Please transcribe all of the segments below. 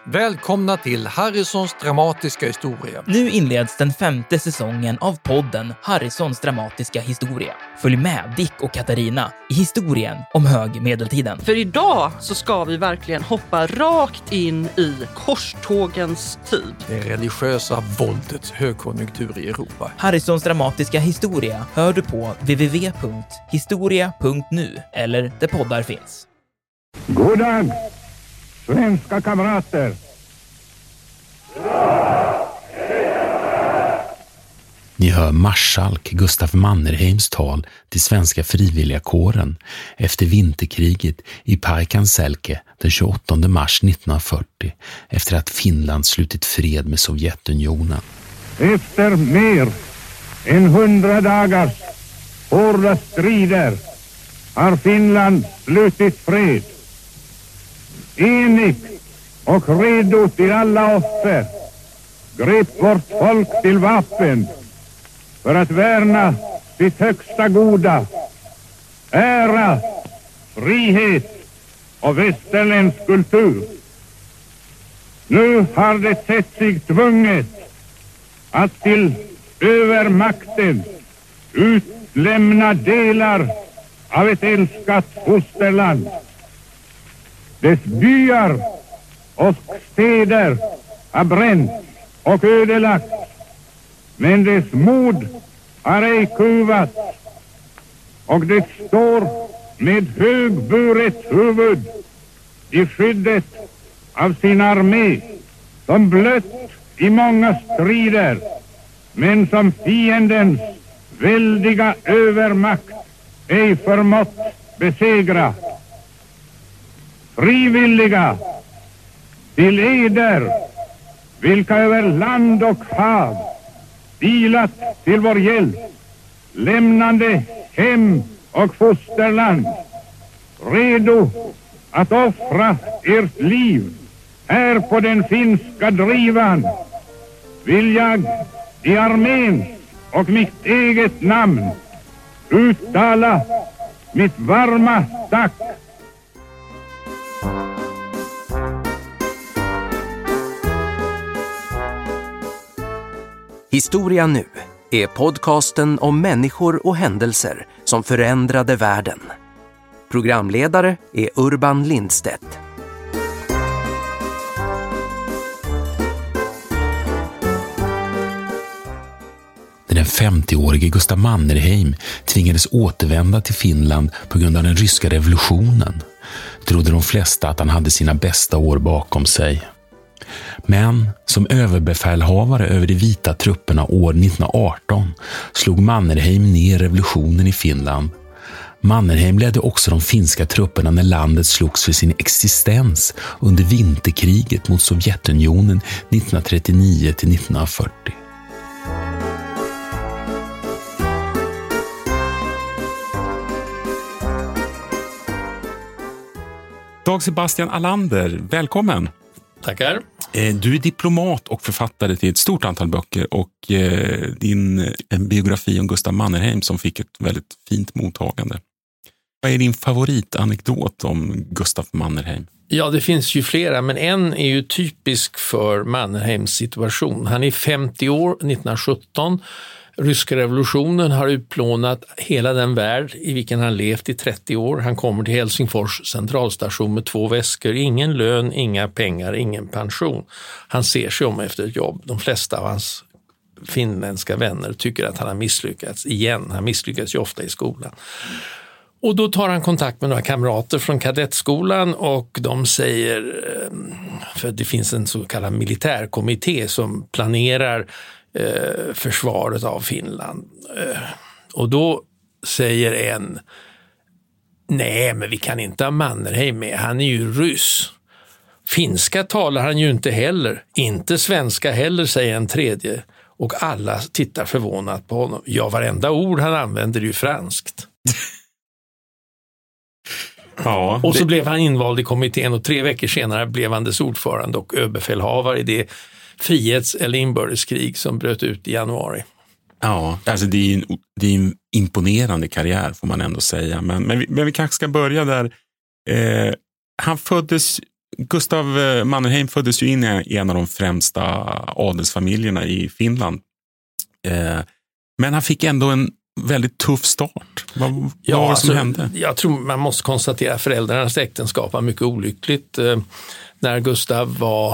Välkomna till Harrisons dramatiska historia. Nu inleds den 5:e säsongen av podden Harrisons dramatiska historia. Följ med Dick och Katarina i historien om högmedeltiden. För idag så ska vi verkligen hoppa rakt in i korstågens tid. Det religiösa våldets högkonjunktur i Europa. Harrisons dramatiska historia hör du på www.historia.nu eller där poddar finns. God dag, svenska kamrater. Ni hör marskalk Gustaf Mannerheims tal till svenska frivilliga kåren efter vinterkriget i Parkanselke den 28 mars 1940 efter att Finland slutit fred med Sovjetunionen. Efter mer än 100 dagars hårda strider har Finland slutit fred. Enigt och redo till alla offer grep vårt folk till vapen för att värna sitt högsta goda, ära, frihet och västerländsk kultur. Nu har det sett sig tvunget att till övermakten utlämna delar av ett älskat fosterland. Dess byar och städer har bränt och ödelagt, men dess mod har ej kuvats, och det står med högburet huvud i skyddet av sin armé, som blött i många strider, men som fiendens väldiga övermakt ej förmått besegra. Frivilliga till eder, vilka över land och hav vilat till vår hjälp, lämnande hem och fosterland, redo att offra ert liv här på den finska drivan, vill jag i arméns och mitt eget namn uttala mitt varma tack. Historia nu är podcasten om människor och händelser som förändrade världen. Programledare är Urban Lindstedt. Den 50-årige Gustaf Mannerheim tvingades återvända till Finland på grund av den ryska revolutionen. Trodde de flesta att han hade sina bästa år bakom sig. Men som överbefälhavare över de vita trupperna år 1918 slog Mannerheim ner revolutionen i Finland. Mannerheim ledde också de finska trupperna när landet slogs för sin existens under vinterkriget mot Sovjetunionen 1939-1940. Dag Sebastian Allander, välkommen! Tackar. Du är diplomat och författare till ett stort antal böcker och din biografi om Gustaf Mannerheim som fick ett väldigt fint mottagande. Vad är din favoritanekdot om Gustaf Mannerheim? Ja, det finns ju flera, men en är ju typisk för Mannerheims situation. Han är 50 år, 1917. Ryska revolutionen har utplånat hela den värld i vilken han levt i 30 år. Han kommer till Helsingfors centralstation med 2 väskor. Ingen lön, inga pengar, ingen pension. Han ser sig om efter ett jobb. De flesta av hans finländska vänner tycker att han har misslyckats igen. Han misslyckas ju ofta i skolan. Och då tar han kontakt med några kamrater från kadettskolan och de säger, för det finns en så kallad militärkommitté som planerar försvaret av Finland. Och då säger en, nej men vi kan inte ha Mannerheim med, han är ju ryss. Finska talar han ju inte heller, inte svenska heller, säger en tredje. Och alla tittar förvånat på honom. Ja, varenda ord han använder är ju franskt. Ja, och så blev han invald i kommittén och 3 veckor senare blev han dess ordförande och överbefälhavare i det frihets- eller inbördeskrig som bröt ut i januari. Ja, alltså det är en imponerande karriär får man ändå säga. Men vi kanske ska börja där. Han föddes Gustav Mannerheim föddes ju in i en av de främsta adelsfamiljerna i Finland. Men han fick ändå en väldigt tuff start. Vad var det som hände? Jag tror man måste konstatera att föräldrarnas äktenskap var mycket olyckligt. När Gustav var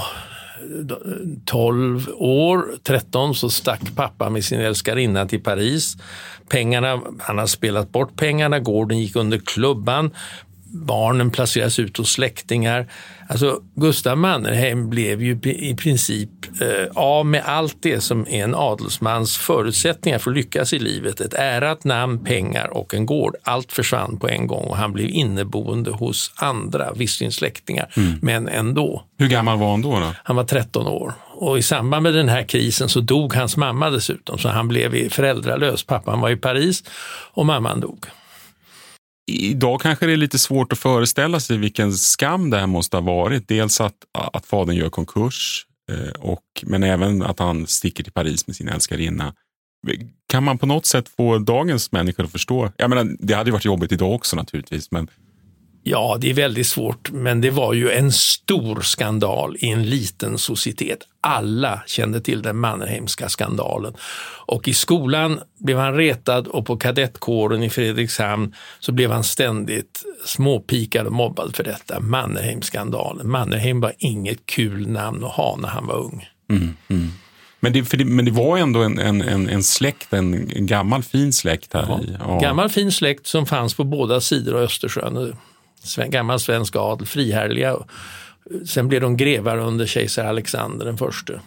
13 så stack pappa med sin älskarinna till Paris. Han har spelat bort pengarna, gården gick under klubban. Barnen placeras ut hos släktingar. Alltså Gustav Mannerheim blev ju i princip av med allt det som är en adelsmans förutsättningar för att lyckas i livet. Ett ärat namn, pengar och en gård. Allt försvann på en gång och han blev inneboende hos andra, visserligen släktingar, men ändå. Hur gammal var han då? Han var 13 år. Och i samband med den här krisen så dog hans mamma dessutom. Så han blev föräldralös. Pappan var i Paris och mamman dog. Idag kanske det är lite svårt att föreställa sig vilken skam det här måste ha varit. Dels att fadern gör konkurs, men även att han sticker till Paris med sin älskarinna. Kan man på något sätt få dagens människor att förstå? Jag menar, det hade ju varit jobbigt idag också naturligtvis. Men... Ja, det är väldigt svårt, men det var ju en stor skandal i en liten societet. Alla kände till den Mannerheimska skandalen. Och i skolan blev han retad och på kadettkåren i Fredrikshamn så blev han ständigt småpikad och mobbad för detta. Mannerheimskandalen. Mannerheim var inget kul namn att ha när han var ung. Men det var ändå en släkt, en gammal fin släkt här. Ja. Gammal fin släkt som fanns på båda sidor av Östersjön. Gammal svensk adel, frihärliga. Sen blev de grevar under kejsar Alexander den förste.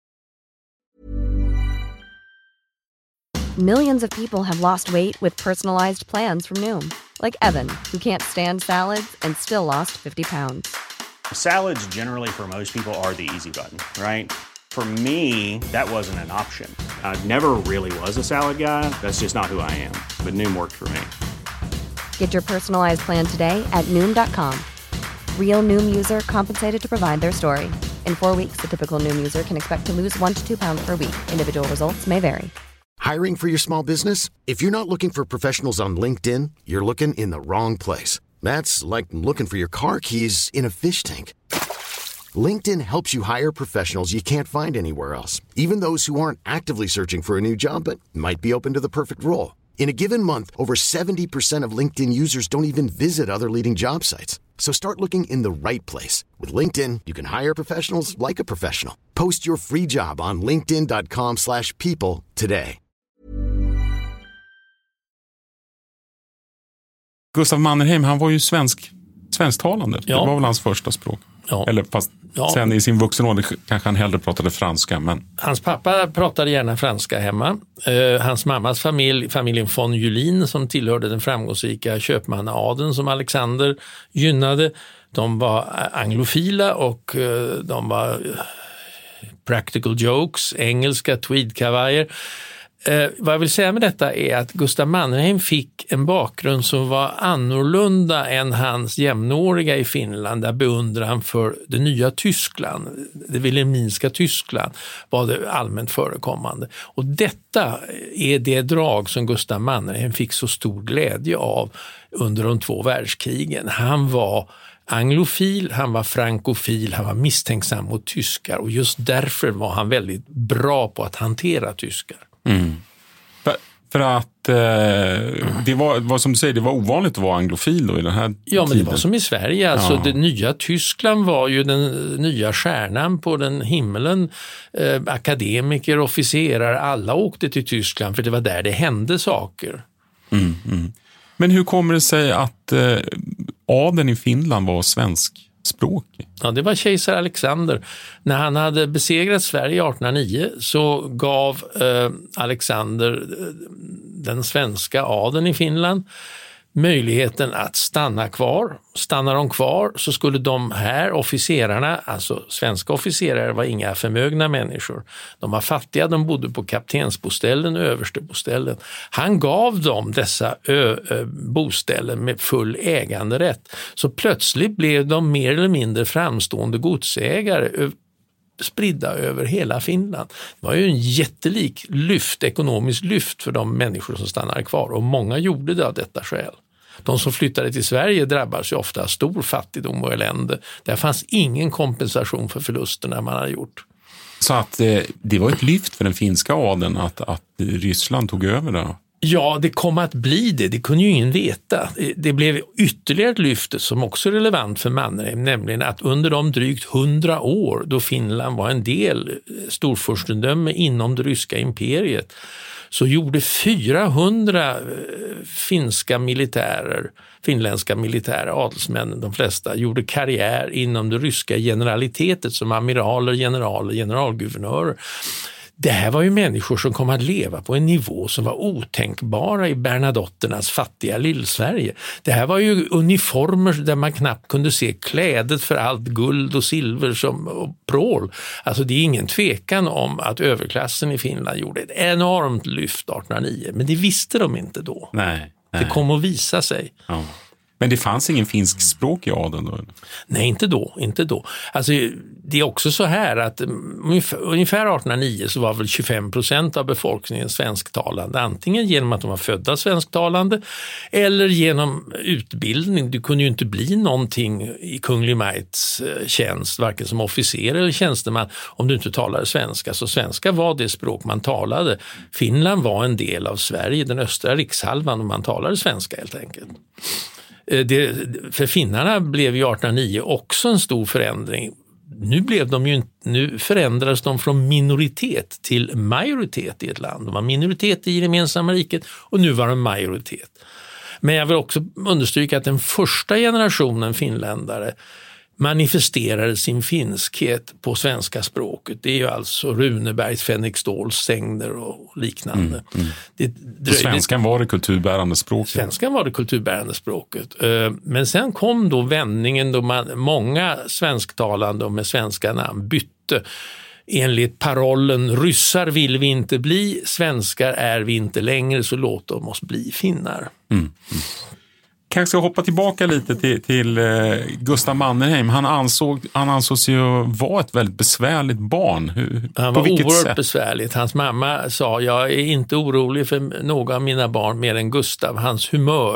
Millions of people have lost weight with personalized plans from Noom. Like Evan, who can't stand salads and still lost 50 pounds. Salads generally for most people are the easy button, right? For me, that wasn't an option. I never really was a salad guy. That's just not who I am. But Noom worked for me. Get your personalized plan today at Noom.com. Real Noom user compensated to provide their story. In 4 weeks, the typical Noom user can expect to lose 1 to 2 pounds per week. Individual results may vary. Hiring for your small business? If you're not looking for professionals on LinkedIn, you're looking in the wrong place. That's like looking for your car keys in a fish tank. LinkedIn helps you hire professionals you can't find anywhere else, even those who aren't actively searching for a new job but might be open to the perfect role. In a given month, over 70% of LinkedIn users don't even visit other leading job sites. So start looking in the right place. With LinkedIn, you can hire professionals like a professional. Post your free job on linkedin.com/people today. Gustav Mannerheim, han var ju svensktalande. Ja. Det var väl hans första språk. Ja. Eller fast sen i sin vuxen ålder kanske han hellre pratade franska. Men... Hans pappa pratade gärna franska hemma. Hans mammas familj, familjen von Julin, som tillhörde den framgångsrika köpmannaadeln som Alexander gynnade, de var anglofila och de var practical jokes, engelska tweedkavajer. Vad jag vill säga med detta är att Gustav Mannerheim fick en bakgrund som var annorlunda än hans jämnåriga i Finland, där beundran för det nya Tyskland, det wilhelminska Tyskland, var det allmänt förekommande. Och detta är det drag som Gustav Mannerheim fick så stor glädje av under de 2 världskrigen. Han var anglofil, han var frankofil, han var misstänksam mot tyskar och just därför var han väldigt bra på att hantera tyskar. För att det var, vad som du säger, det var ovanligt att vara anglofil då i den här tiden. Ja, men det var som i Sverige. Alltså, det nya Tyskland var ju den nya stjärnan på den himlen. Akademiker, officerare, alla åkte till Tyskland för det var där det hände saker. Men hur kommer det sig att adeln i Finland var svenskspråkig? Ja, det var kejsar Alexander. När han hade besegrat Sverige 1809 så gav Alexander den svenska adeln i Finland möjligheten att stanna kvar. Stannar de kvar så skulle de här officerarna, alltså svenska officerare, var inga förmögna människor. De var fattiga, de bodde på kaptensboställen och översteboställen. Han gav dem dessa boställen med full äganderätt. Så plötsligt blev de mer eller mindre framstående godsägare spridda över hela Finland. Det var ju en jättelik ekonomisk lyft för de människor som stannade kvar och många gjorde det av detta skäl. De som flyttade till Sverige drabbas ju ofta av stor fattigdom och elände. Där fanns ingen kompensation för förlusterna man hade gjort. Så att det var ett lyft för den finska adeln att Ryssland tog över det? Ja, det kom att bli det. Det kunde ju ingen veta. Det blev ytterligare ett lyft som också är relevant för Mannerheim, nämligen att under de drygt 100 år då Finland var en del storfurstendöme inom det ryska imperiet, så gjorde 400 finländska militära adelsmän, de flesta, gjorde karriär inom det ryska generalitetet som amiraler, generaler, generalguvernörer. Det här var ju människor som kom att leva på en nivå som var otänkbara i Bernadotternas fattiga Lillsverige. Det här var ju uniformer där man knappt kunde se klädet för allt guld och silver och prål. Alltså det är ingen tvekan om att överklassen i Finland gjorde ett enormt lyft 1809, men det visste de inte då. Nej. Det kom att visa sig. Ja. Men det fanns ingen finsk språk i adeln då? Nej, inte då. Alltså, det är också så här att ungefär 1809 så var väl 25% av befolkningen svensktalande. Antingen genom att de var födda svensktalande eller genom utbildning. Du kunde ju inte bli någonting i Kunglig Majts tjänst, varken som officer eller tjänsteman, om du inte talade svenska. Så svenska var det språk man talade. Finland var en del av Sverige, den östra rikshalvan, och man talade svenska helt enkelt. För finnarna blev ju 1809 också en stor förändring. Nu förändrades de från minoritet till majoritet i ett land. De var minoritet i gemensamma riket och nu var de majoritet. Men jag vill också understryka att den första generationen finländare manifesterade sin finskhet på svenska språket. Det är ju alltså Runebergs, Fänrik Ståls, Sängner och liknande. Svenskan var det kulturbärande språket. Svenskan var det kulturbärande språket. Men sen kom då vändningen då många svensktalande och med svenska namn bytte. Enligt parollen ryssar vill vi inte bli, svenskar är vi inte längre, så låt dem oss bli finnar. Kanske ska hoppa tillbaka lite till Gustav Mannerheim. Han ansågs ju vara ett väldigt besvärligt barn. Han var oerhört besvärligt. Hans mamma sa, jag är inte orolig för några av mina barn mer än Gustav. Hans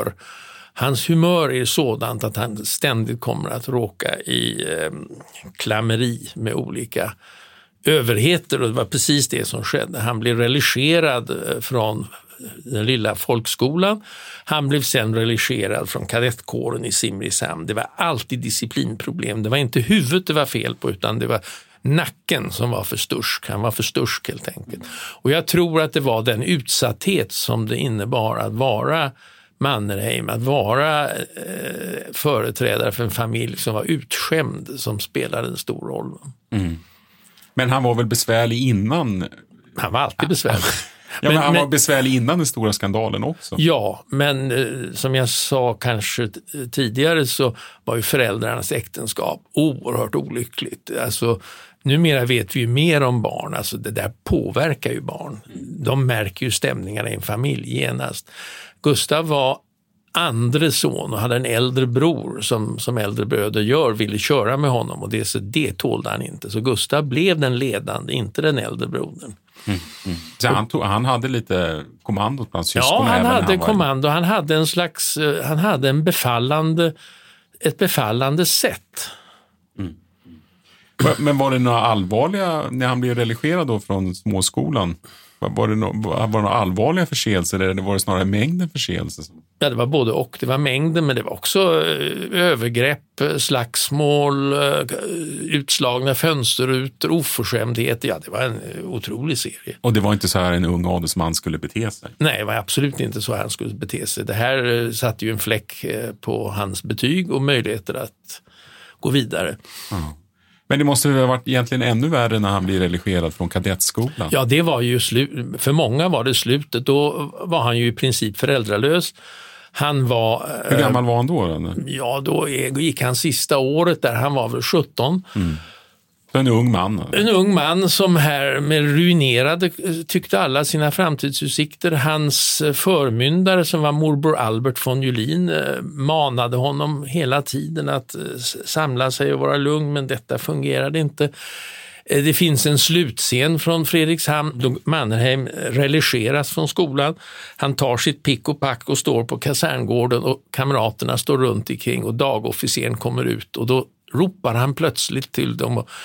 humör är sådant att han ständigt kommer att råka i klammeri med olika överheter, och det var precis det som skedde. Han blev religerad från den lilla folkskolan. Han blev sen religerad från kadettkåren i Simrishamn. Det var alltid disciplinproblem. Det var inte huvudet det var fel på, utan det var nacken som var för stursk. Han var för stursk helt enkelt. Och jag tror att det var den utsatthet som det innebar att vara Mannerheim, att vara företrädare för en familj som var utskämd, som spelade en stor roll. Men han var väl besvärlig innan? Han var alltid besvärlig. Ja, men han var besvärlig innan den stora skandalen också. Ja, men som jag sa kanske tidigare så var ju föräldrarnas äktenskap oerhört olyckligt. Alltså, numera vet vi ju mer om barn. Alltså, det där påverkar ju barn. De märker ju stämningarna i en familj genast. Gustav var andre son och hade en äldre bror som äldre bröder ville köra med honom, och det tålde han inte. Så Gustav blev den ledande, inte den äldre brodern. Så han hade lite kommando bland syskon? Ja, han hade kommando. Han hade ett befallande sätt. Men var det några allvarliga, när han blev religerad då från småskolan, var det några allvarliga förseelser, eller var det snarare mängden förseelser? Ja, det var både och. Det var mängden, men det var också övergrepp, slagsmål, utslagna fönsterrutor, oförskämdheter. Ja, det var en otrolig serie. Och det var inte så här en ung adelsman skulle bete sig? Nej, det var absolut inte så här han skulle bete sig. Det här satte ju en fläck på hans betyg och möjligheter att gå vidare. Men det måste ha varit egentligen ännu värre när han blir religerad från kadettskolan. Ja, det var ju för många var det slutet. Då var han ju i princip föräldralös. Hur gammal var han då? Ja, då gick han sista året där. Han var väl 17. En ung man. En ung man som här med ruinerade, tyckte alla, sina framtidsutsikter. Hans förmyndare som var morbror Albert von Julin manade honom hela tiden att samla sig och vara lugn, men detta fungerade inte. Det finns en slutscen från Fredrikshamn då Mannerheim religeras från skolan. Han tar sitt pick och pack och står på kaserngården och kamraterna står runt omkring och dagofficeren kommer ut och då ropar han plötsligt till dem och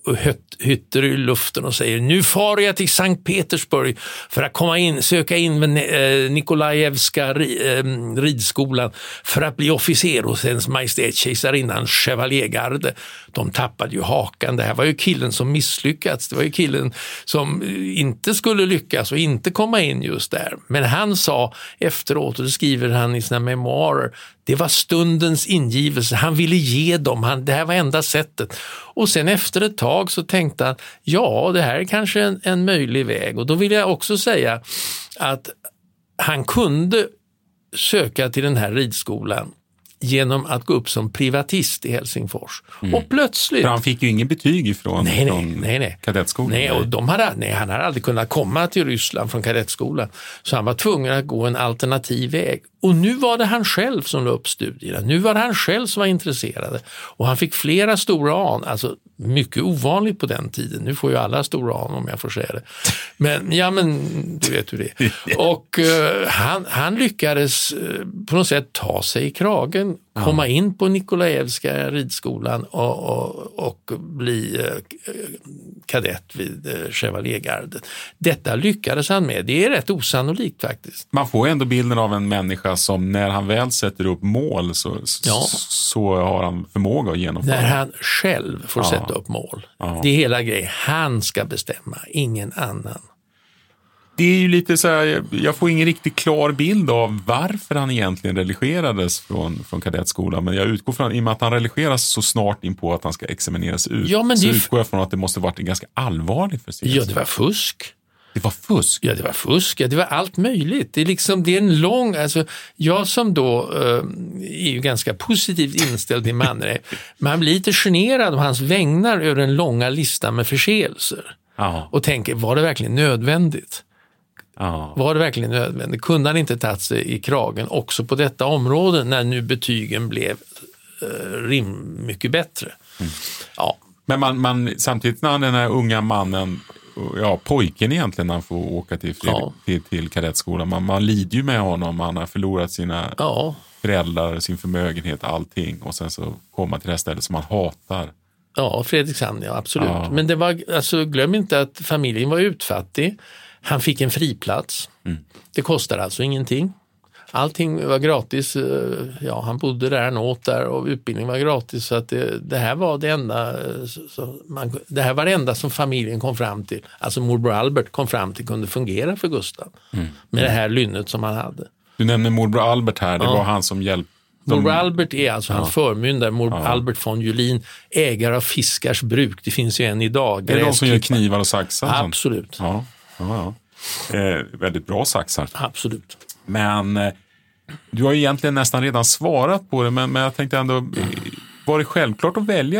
hytter i luften och säger: nu far jag till Sankt Petersburg för att söka in med Nikolajevska ridskolan för att bli officer hos ens majestät kejsarinnans chevaliergarde. De tappade ju hakan. Det här var ju killen som misslyckats. Det var ju killen som inte skulle lyckas och inte komma in just där. Men han sa efteråt, och det skriver han i sina memoarer, det var stundens ingivelse. Han ville ge dem. Det här var enda sättet. Och sen efter ett tag så tänkte han, ja, det här är kanske en möjlig väg. Och då vill jag också säga att han kunde söka till den här ridskolan genom att gå upp som privatist i Helsingfors. Och plötsligt... För han fick ju ingen betyg ifrån nej. kadettskolan. Nej, och han hade aldrig kunnat komma till Ryssland från kadettskolan. Så han var tvungen att gå en alternativ väg. Och nu var det han själv som la upp studierna. Nu var det han själv som var intresserad. Och han fick flera stora an. Alltså mycket ovanligt på den tiden. Nu får ju alla stora an om jag får säga det. Men du vet hur det är. Och han lyckades på något sätt ta sig i kragen. Komma in på Nikolajevska ridskolan och bli kadett vid chevaliergardet. Detta lyckades han med. Det är rätt osannolikt faktiskt. Man får ändå bilden av en människa som när han väl sätter upp mål så har han förmåga att genomföra. När han själv får sätta upp mål. Det är hela grejen. Han ska bestämma, ingen annan. Det är ju lite så här, jag får ingen riktigt klar bild av varför han egentligen religerades från kadettskolan. Men jag utgår från, i och med att han religeras så snart in på att han ska examineras ut, så utgår jag från att det måste varit en ganska allvarlig förseelse. Ja, det var fusk. Det var fusk? Ja, det var fusk. Ja, det var allt möjligt. Det är en lång... Alltså, jag som då är ju ganska positivt inställd till Mannerheim, man blir lite generad av hans vägnar över en långa lista med förseelser. Och tänker, var det verkligen nödvändigt? Var det verkligen nödvändigt? Kunde han inte tagit sig i kragen också på detta område när nu betygen blev mycket bättre? Ja. Men man samtidigt när den här unga mannen, pojken egentligen, när han får åka till kadettskolan, man lider ju med honom, han har förlorat sina föräldrar, sin förmögenhet, allting, och sen så komma till det här stället som man hatar. Ja, Fredrikshamn, absolut. Men det var, alltså, glöm inte att familjen var utfattig. Han fick en friplats. Det kostade alltså ingenting. Allting var gratis. Han bodde där, han åt där och utbildning var gratis. Så att det här var det enda det här var det enda som familjen kom fram till. Alltså morbror Albert kom fram till kunde fungera för Gustav. Med det här lynnet som han hade. Du nämner morbror Albert här. Det var han som hjälpte. Morbror Albert är alltså hans förmyndare. Morbror Albert von Julin, ägare av Fiskars bruk. Det finns ju en idag. Är det de som gör knivar och saxar? Absolut. Väldigt bra saxar. Absolut. Men du har ju egentligen nästan redan svarat på det, men jag tänkte ändå, var det självklart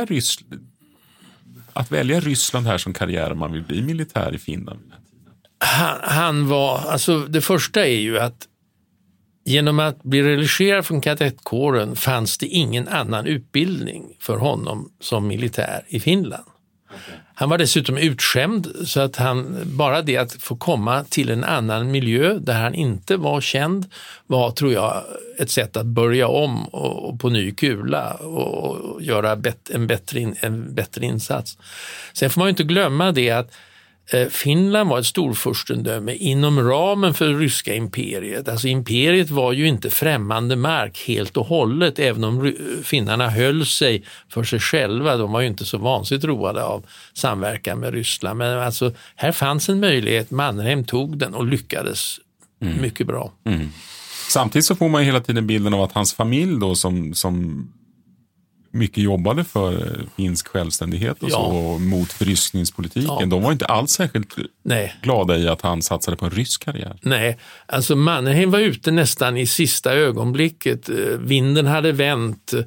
att välja Ryssland här som karriär om man vill bli militär i Finland? Han var, alltså det första är ju att genom att bli religerad från kadettkåren fanns det ingen annan utbildning för honom som militär i Finland. Han var dessutom utskämd, så att bara det att få komma till en annan miljö där han inte var känd var, tror jag, ett sätt att börja om och på ny kula och göra en bättre insats. Sen får man ju inte glömma det att Finland var ett storfurstendöme inom ramen för ryska imperiet. Alltså imperiet var ju inte främmande mark helt och hållet, även om finnarna höll sig för sig själva. De var ju inte så vansinnigt roade av samverkan med Ryssland. Men alltså, här fanns en möjlighet, Mannerheim tog den och lyckades mycket bra. Samtidigt så får man ju hela tiden bilden av att hans familj då som mycket jobbade för finsk självständighet och så, och mot förryskningspolitiken. De var inte alls särskilt glada i att han satsade på en rysk karriär. Nej, alltså Mannerheim var ute nästan i sista ögonblicket. Vinden hade vänt.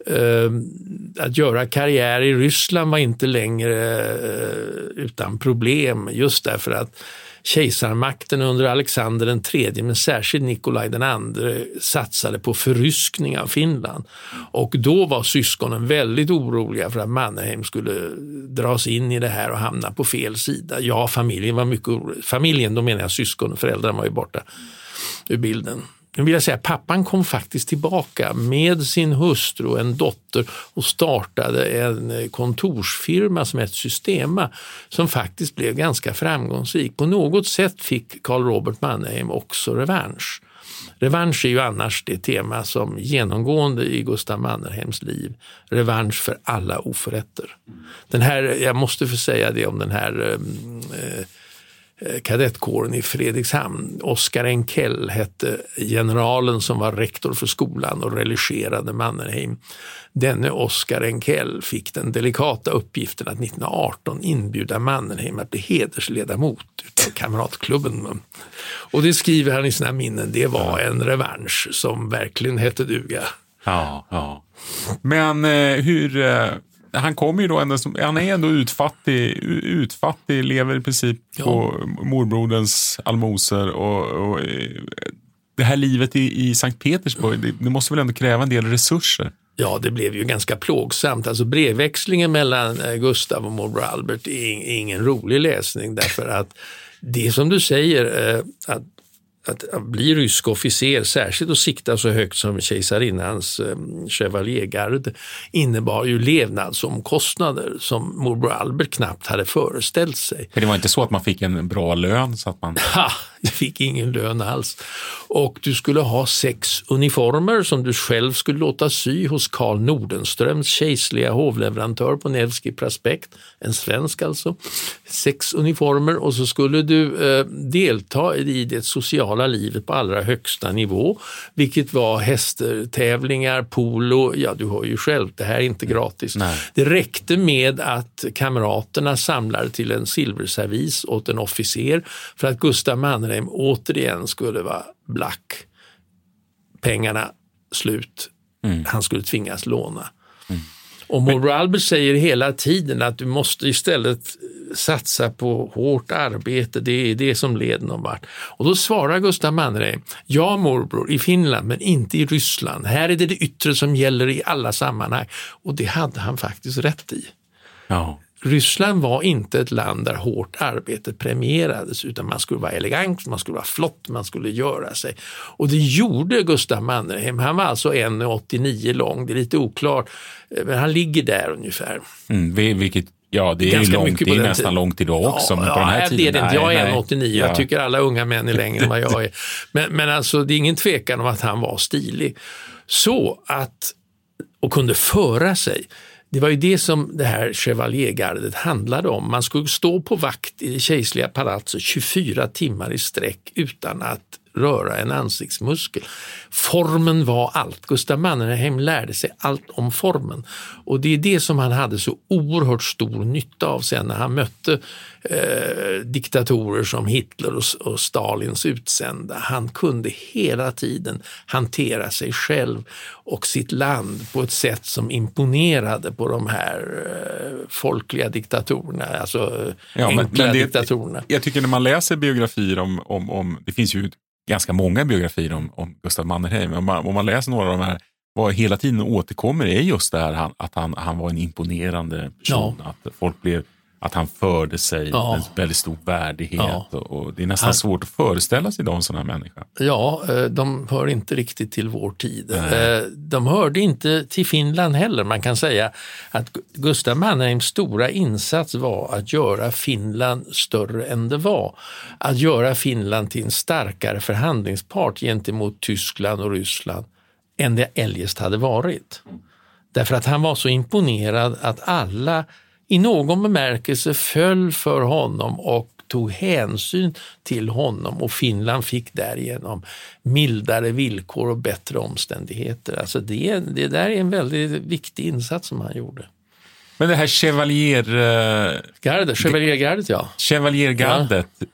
Att göra karriär i Ryssland var inte längre utan problem, just därför att kejsarmakten under Alexander den tredje, men särskilt Nikolaj den andre, satsade på förryskning av Finland. Och då var syskonen väldigt oroliga för att Mannerheim skulle dras in i det här och hamna på fel sida. Ja, familjen var mycket orolig. Familjen, då menar jag syskonen, föräldrarna var ju borta ur bilden. Nu vill jag säga, pappan kom faktiskt tillbaka med sin hustru och en dotter och startade en kontorsfirma som hette Systema, som faktiskt blev ganska framgångsrik. På något sätt fick Carl Robert Mannerheim också revansch. Revansch är ju annars det tema som genomgående i Gustav Mannerheims liv. Revansch för alla oförrätter. Den här, jag måste få säga det om den här kadettkåren i Fredrikshamn. Oskar Enkell hette generalen som var rektor för skolan och religerade Mannerheim. Denne Oskar Enkell fick den delikata uppgiften att 1918 inbjuda Mannerheim att bli hedersledamot utav kamratklubben. Och det skriver han i sina minnen. Det var en revansch som verkligen hette duga. Ja. Men hur... Han kommer ju då ändå, han är ändå utfattig, lever i princip på morbroderns allmoser och det här livet i Sankt Petersburg, det måste väl ändå kräva en del resurser. Ja, det blev ju ganska plågsamt. Alltså brevväxlingen mellan Gustav och morbror Albert är ingen rolig läsning, därför att det som du säger, att bli rysk officer, särskilt att sikta så högt som kejsarinnans chevaliergard, innebar ju levnadsomkostnader som morbror Albert knappt hade föreställt sig. För det var inte så att man fick en bra lön? Så att man... Jag fick ingen lön alls. Och du skulle ha 6 uniformer som du själv skulle låta sy hos Karl Nordenströms kejserliga hovleverantör på Nevski prospekt, en svensk alltså. 6 uniformer, och så skulle du delta i det sociala livet på allra högsta nivå, vilket var hästtävlingar, polo, ja du hör ju själv, det här är inte gratis. Nej. Det räckte med att kamraterna samlade till en silverservis åt en officer för att Gustav Mannerheim återigen skulle vara black. Pengarna slut. Han skulle tvingas låna. Och morbror Albert säger hela tiden att du måste istället satsa på hårt arbete, det är det som leder någon vart. Och då svarar Gustav Mannerheim: ja morbror, i Finland men inte i Ryssland. Här är det yttre som gäller i alla sammanhang. Och det hade han faktiskt rätt i. Ja. Ryssland var inte ett land där hårt arbete premierades, utan man skulle vara elegant, man skulle vara flott, man skulle göra sig. Och det gjorde Gustav Mannerheim. Han var alltså 1,89 lång, det är lite oklart, men han ligger där ungefär. Vilket, ja, det är ju långt, det är nästan långt idag också. Men på den här tiden, det är inte. Jag är 1,89, jag tycker alla unga män är längre än vad jag är. Men alltså, det är ingen tvekan om att han var stilig. Så att, och kunde föra sig. Det var ju det som det här chevaliergardet handlade om. Man skulle stå på vakt i det kejserliga palatset 24 timmar i sträck utan att röra en ansiktsmuskel. Formen var allt. Gustav Mannerheim lärde sig allt om formen. Och det är det som han hade så oerhört stor nytta av sen när han mötte diktatorer som Hitler och Stalins utsända. Han kunde hela tiden hantera sig själv och sitt land på ett sätt som imponerade på de här folkliga diktatorerna, alltså enkla diktatorerna. Jag tycker när man läser biografier om det finns ju ganska många biografier om Gustav Mannerheim. Om man läser några av de här, vad hela tiden återkommer är just det här att han var en imponerande person. Ja. Att folk blev, att han förde sig en väldigt stor värdighet. Ja. Och det är nästan svårt att föreställa sig de sådana människor. Ja, de hör inte riktigt till vår tid. De hörde inte till Finland heller. Man kan säga att Gustav Mannerheims stora insats var att göra Finland större än det var. Att göra Finland till en starkare förhandlingspart gentemot Tyskland och Ryssland än det eljest hade varit. Därför att han var så imponerad att alla i någon bemärkelse föll för honom och tog hänsyn till honom, och Finland fick därigenom mildare villkor och bättre omständigheter. Alltså det där är en väldigt viktig insats som han gjorde. Men det här chevaliergardet, ja. Chevaliergardet,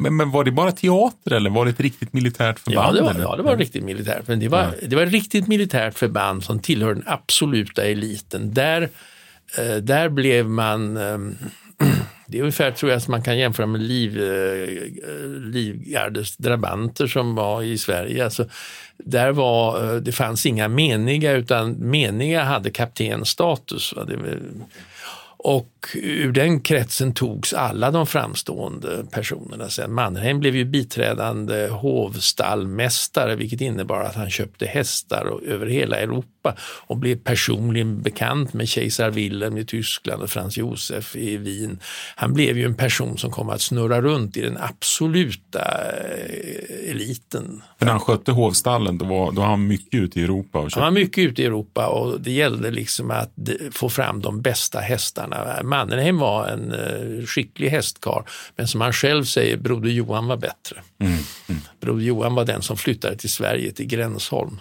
Men var det bara teater eller var det ett riktigt militärt förband? Ja, det var riktigt militärt. Men det var ett riktigt militärt förband som tillhör den absoluta eliten. Där blev man... Det är ungefär, tror jag, att man kan jämföra med livgardets drabanter som var i Sverige. Alltså, det fanns inga meniga, utan meniga hade kaptenstatus. Och ur den kretsen togs alla de framstående personerna. Sen Mannerheim blev ju biträdande hovstallmästare, vilket innebar att han köpte hästar över hela Europa och blev personligen bekant med kejsar Wilhelm i Tyskland och Franz Josef i Wien. Han blev ju en person som kom att snurra runt i den absoluta eliten. För när han skötte hovstallen, då var han mycket ute i Europa. Han var mycket ute i Europa och det gällde liksom att få fram de bästa hästarna. Mannerheim var en skicklig hästkar, men som han själv säger, broder Johan var bättre. Broder Johan var den som flyttade till Sverige, till Gränsholm.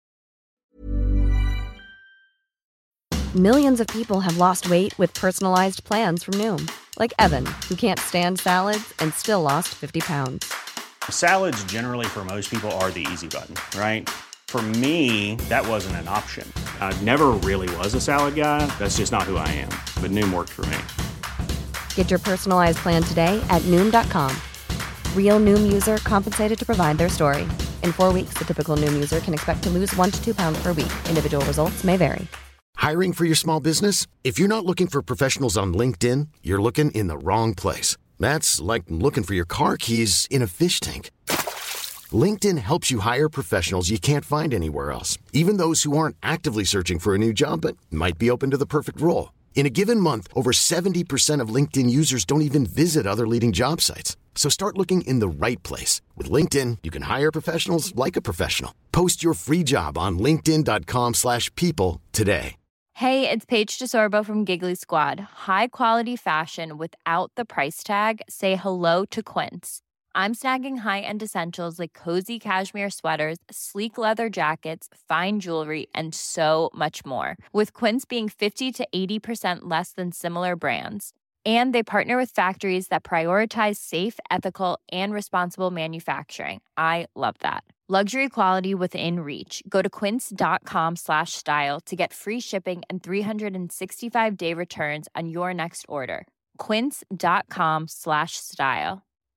Millions of people have lost weight with personalized plans from Noom. Like Evan, who can't stand salads and still lost 50 pounds. Salads generally for most people are the easy button, right? For me, that wasn't an option. I never really was a salad guy. That's just not who I am. But Noom worked for me. Get your personalized plan today at Noom.com. Real Noom user compensated to provide their story. In 4 weeks, the typical Noom user can expect to lose 1 to 2 pounds per week. Individual results may vary. Hiring for your small business? If you're not looking for professionals on LinkedIn, you're looking in the wrong place. That's like looking for your car keys in a fish tank. LinkedIn helps you hire professionals you can't find anywhere else, even those who aren't actively searching for a new job but might be open to the perfect role. In a given month, over 70% of LinkedIn users don't even visit other leading job sites. So start looking in the right place. With LinkedIn, you can hire professionals like a professional. Post your free job on linkedin.com/people today. Hey, it's Paige DeSorbo from Giggly Squad. High quality fashion without the price tag. Say hello to Quince. I'm snagging high-end essentials like cozy cashmere sweaters, sleek leather jackets, fine jewelry, and so much more. With Quince being 50 to 80% less than similar brands. And they partner with factories that prioritize safe, ethical, and responsible manufacturing. I love that. Luxury quality within reach. Go to quince.com/style to get free shipping and 365-day returns on your next order. Quince.com/style.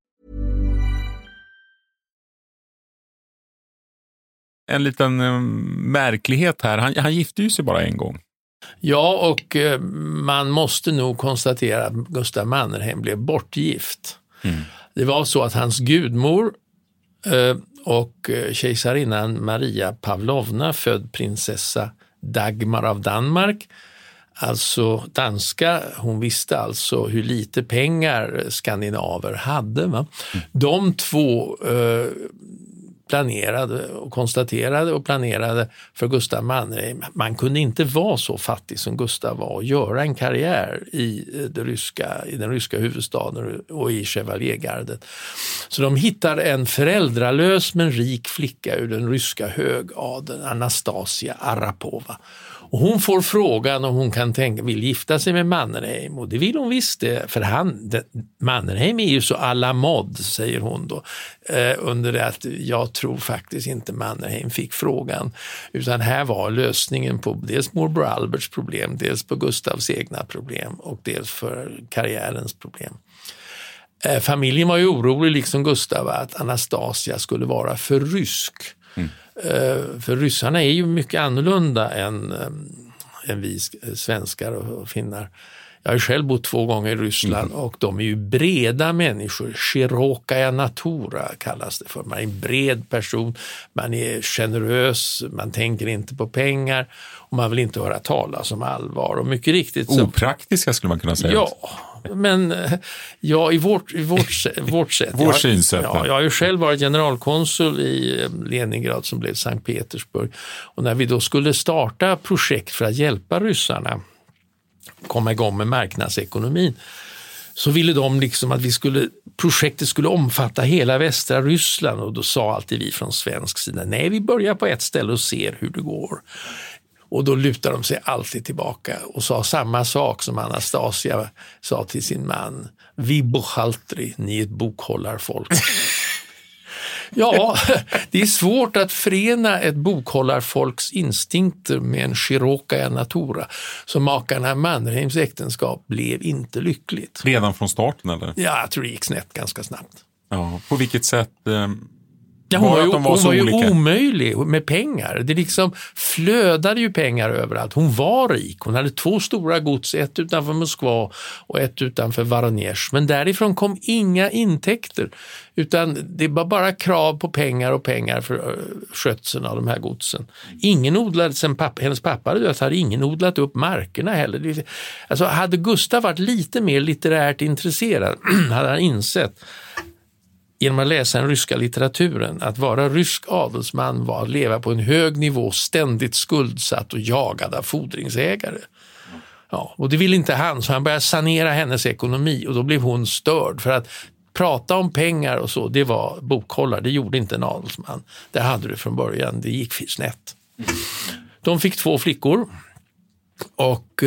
En liten märklighet här. Han gifte ju sig bara en gång. Ja, och man måste nog konstatera att Gustav Mannerheim blev bortgift. Det var så att hans gudmor och kejsarinnan Maria Pavlovna, född prinsessa Dagmar av Danmark, alltså danska, hon visste alltså hur lite pengar skandinaver hade. Va? De två planerade och konstaterade och planerade för Gustav Mannerheim. Man kunde inte vara så fattig som Gustav var och göra en karriär i den ryska huvudstaden och i chevaliergardet. Så de hittar en föräldralös men rik flicka ur den ryska högadeln, Anastasia Arapova. Och hon får frågan om hon vill gifta sig med Mannerheim, och det vill hon visst det, för Mannerheim är ju så à la mode, säger hon då, under det att jag tror faktiskt inte Mannerheim fick frågan, utan här var lösningen på dels morbror Alberts problem, dels på Gustavs egna problem och dels för karriärens problem. Familjen var ju orolig, liksom Gustav, att Anastasia skulle vara för rysk. För ryssarna är ju mycket annorlunda än vi svenskar och finnar. Jag har själv bott 2 gånger i Ryssland och de är ju breda människor. Shirokaya natura kallas det för. Man är en bred person, man är generös, man tänker inte på pengar och man vill inte höra talas om allvar. Och mycket riktigt så... Opraktiska skulle man kunna säga. Ja, men ja, i vårt sätt. Vår synsätt. Ja, jag har ju själv varit generalkonsul i Leningrad som blev Sankt Petersburg. Och när vi då skulle starta projekt för att hjälpa ryssarna komma igång med marknadsekonomin, så ville de liksom att projektet skulle omfatta hela västra Ryssland, och då sa alltid vi från svensk sida, nej, vi börjar på ett ställe och ser hur det går. Och då lutar de sig alltid tillbaka och sa samma sak som Anastasia sa till sin man. Vi bokhaltri, ni är ett bokhållarfolk. Ja, det är svårt att förena ett bokhållarfolks instinkter med en Chiroka natura. Så makarna Mannerheims äktenskap blev inte lyckligt. Redan från starten eller? Ja, jag tror det gick snett ganska snabbt. Ja, på vilket sätt... Ja, hon var ju omöjlig med pengar. Det liksom flödade ju pengar överallt. Hon var rik. Hon hade 2 stora gods, ett utanför Moskva och ett utanför Voronezh. Men därifrån kom inga intäkter. Utan det var bara krav på pengar och pengar för skötseln av de här godsen. Ingen odlade, sen hennes pappa hade ingen odlat upp markerna heller. Alltså, hade Gustav varit lite mer litterärt intresserad hade han insett genom att läsa den ryska litteraturen att vara rysk adelsman var att leva på en hög nivå, ständigt skuldsatt och jagad av fordringsägare. Ja, och det ville inte han, så han började sanera hennes ekonomi och då blev hon störd för att prata om pengar och så, det var bokhållare, det gjorde inte en adelsman. Det hade det från början, det gick snett. De fick 2 flickor och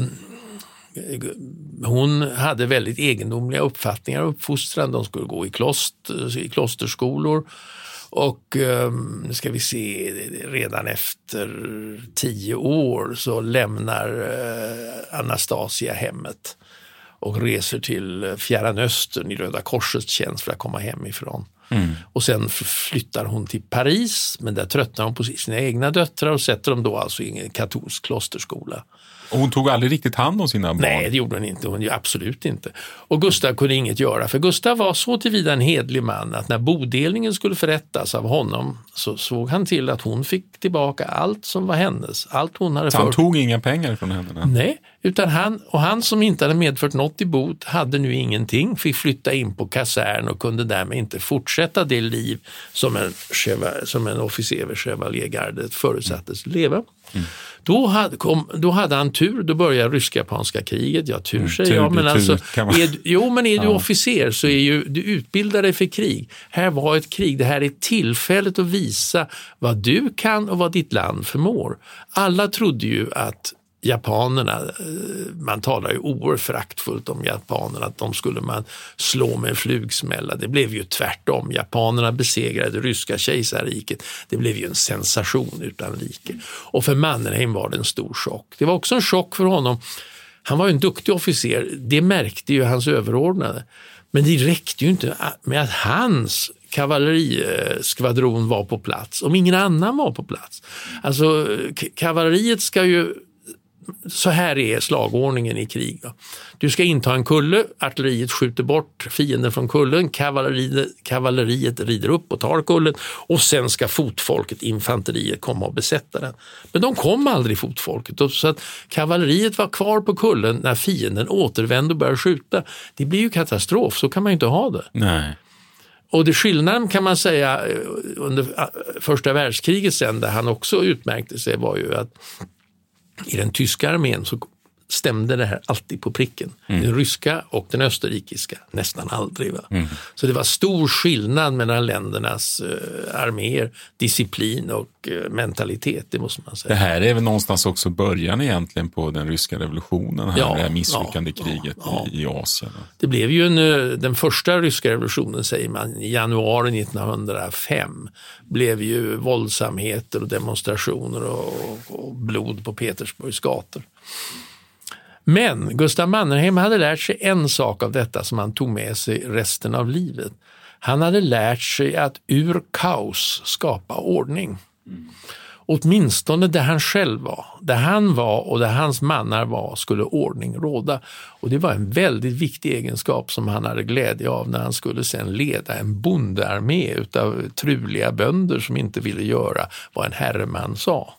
hon hade väldigt egendomliga uppfattningar och uppfostran. De skulle gå i klosterskolor och nu ska vi se, redan efter 10 år så lämnar Anastasia hemmet och reser till Fjärran Östern i Röda Korsets tjänst för att komma hemifrån. Och sen flyttar hon till Paris, men där tröttnar hon på sina egna döttrar och sätter dem då alltså i en katolsk klosterskola. Och hon tog aldrig riktigt hand om sina barn? Nej, det gjorde hon inte. Hon absolut inte. Och Gustav kunde inget göra. För Gustav var så tillvida en hedlig man att när bodelningen skulle förrättas av honom så såg han till att hon fick tillbaka allt som var hennes. Allt hon hade så han tog inga pengar från henne? Nej, utan han som inte hade medfört något i bot hade nu ingenting. Fick flytta in på kasern och kunde därmed inte fortsätta det liv som en officer vid Chevaliergardet förutsattes leva. Då hade han tur, då började rysk-japanska kriget. Ja, tur säger jag, men alltså är du officer så är ju du utbildar dig för krig. Här var ett krig, det här är tillfället att visa vad du kan och vad ditt land förmår. Alla trodde ju att japanerna, man talar ju oerhört föraktfullt om japanerna, att de skulle man slå med en flugsmälla. Det blev ju tvärtom. Japanerna besegrade ryska kejsarriket. Det blev ju en sensation utan like. Och för Mannerheim var det en stor chock. Det var också en chock för honom. Han var ju en duktig officer. Det märkte ju hans överordnade. Men det räckte ju inte med att hans kavalleriskvadron var på plats om ingen annan var på plats. Alltså kavalleriet ska ju, så här är slagordningen i krig. Du ska inta en kulle, artilleriet skjuter bort fienden från kullen, kavalleriet rider upp och tar kullen och sen ska fotfolket, infanteriet, komma och besätta den. Men de kom aldrig, fotfolket, så att kavalleriet var kvar på kullen när fienden återvände och började skjuta. Det blir ju katastrof, så kan man ju inte ha det. Nej. Och det skillnaden kan man säga under första världskriget sen, där han också utmärkte sig, var ju att i den tyska armén så stämde det här alltid på pricken. Den ryska och den österrikiska nästan aldrig. Va? Så det var stor skillnad mellan ländernas arméer, disciplin och mentalitet, det måste man säga. Det här är väl någonstans också början egentligen på den ryska revolutionen, det här misslyckande kriget i Asien. Det blev ju den första ryska revolutionen, säger man, i januari 1905 blev ju våldsamheter och demonstrationer och blod på Petersburgs gator. Men Gustav Mannerheim hade lärt sig en sak av detta som han tog med sig resten av livet. Han hade lärt sig att ur kaos skapa ordning. Åtminstone där han själv var. Där han var och där hans mannar var skulle ordning råda. Och det var en väldigt viktig egenskap som han hade glädje av när han skulle sen leda en bondearmé utav truliga bönder som inte ville göra vad en herreman sa.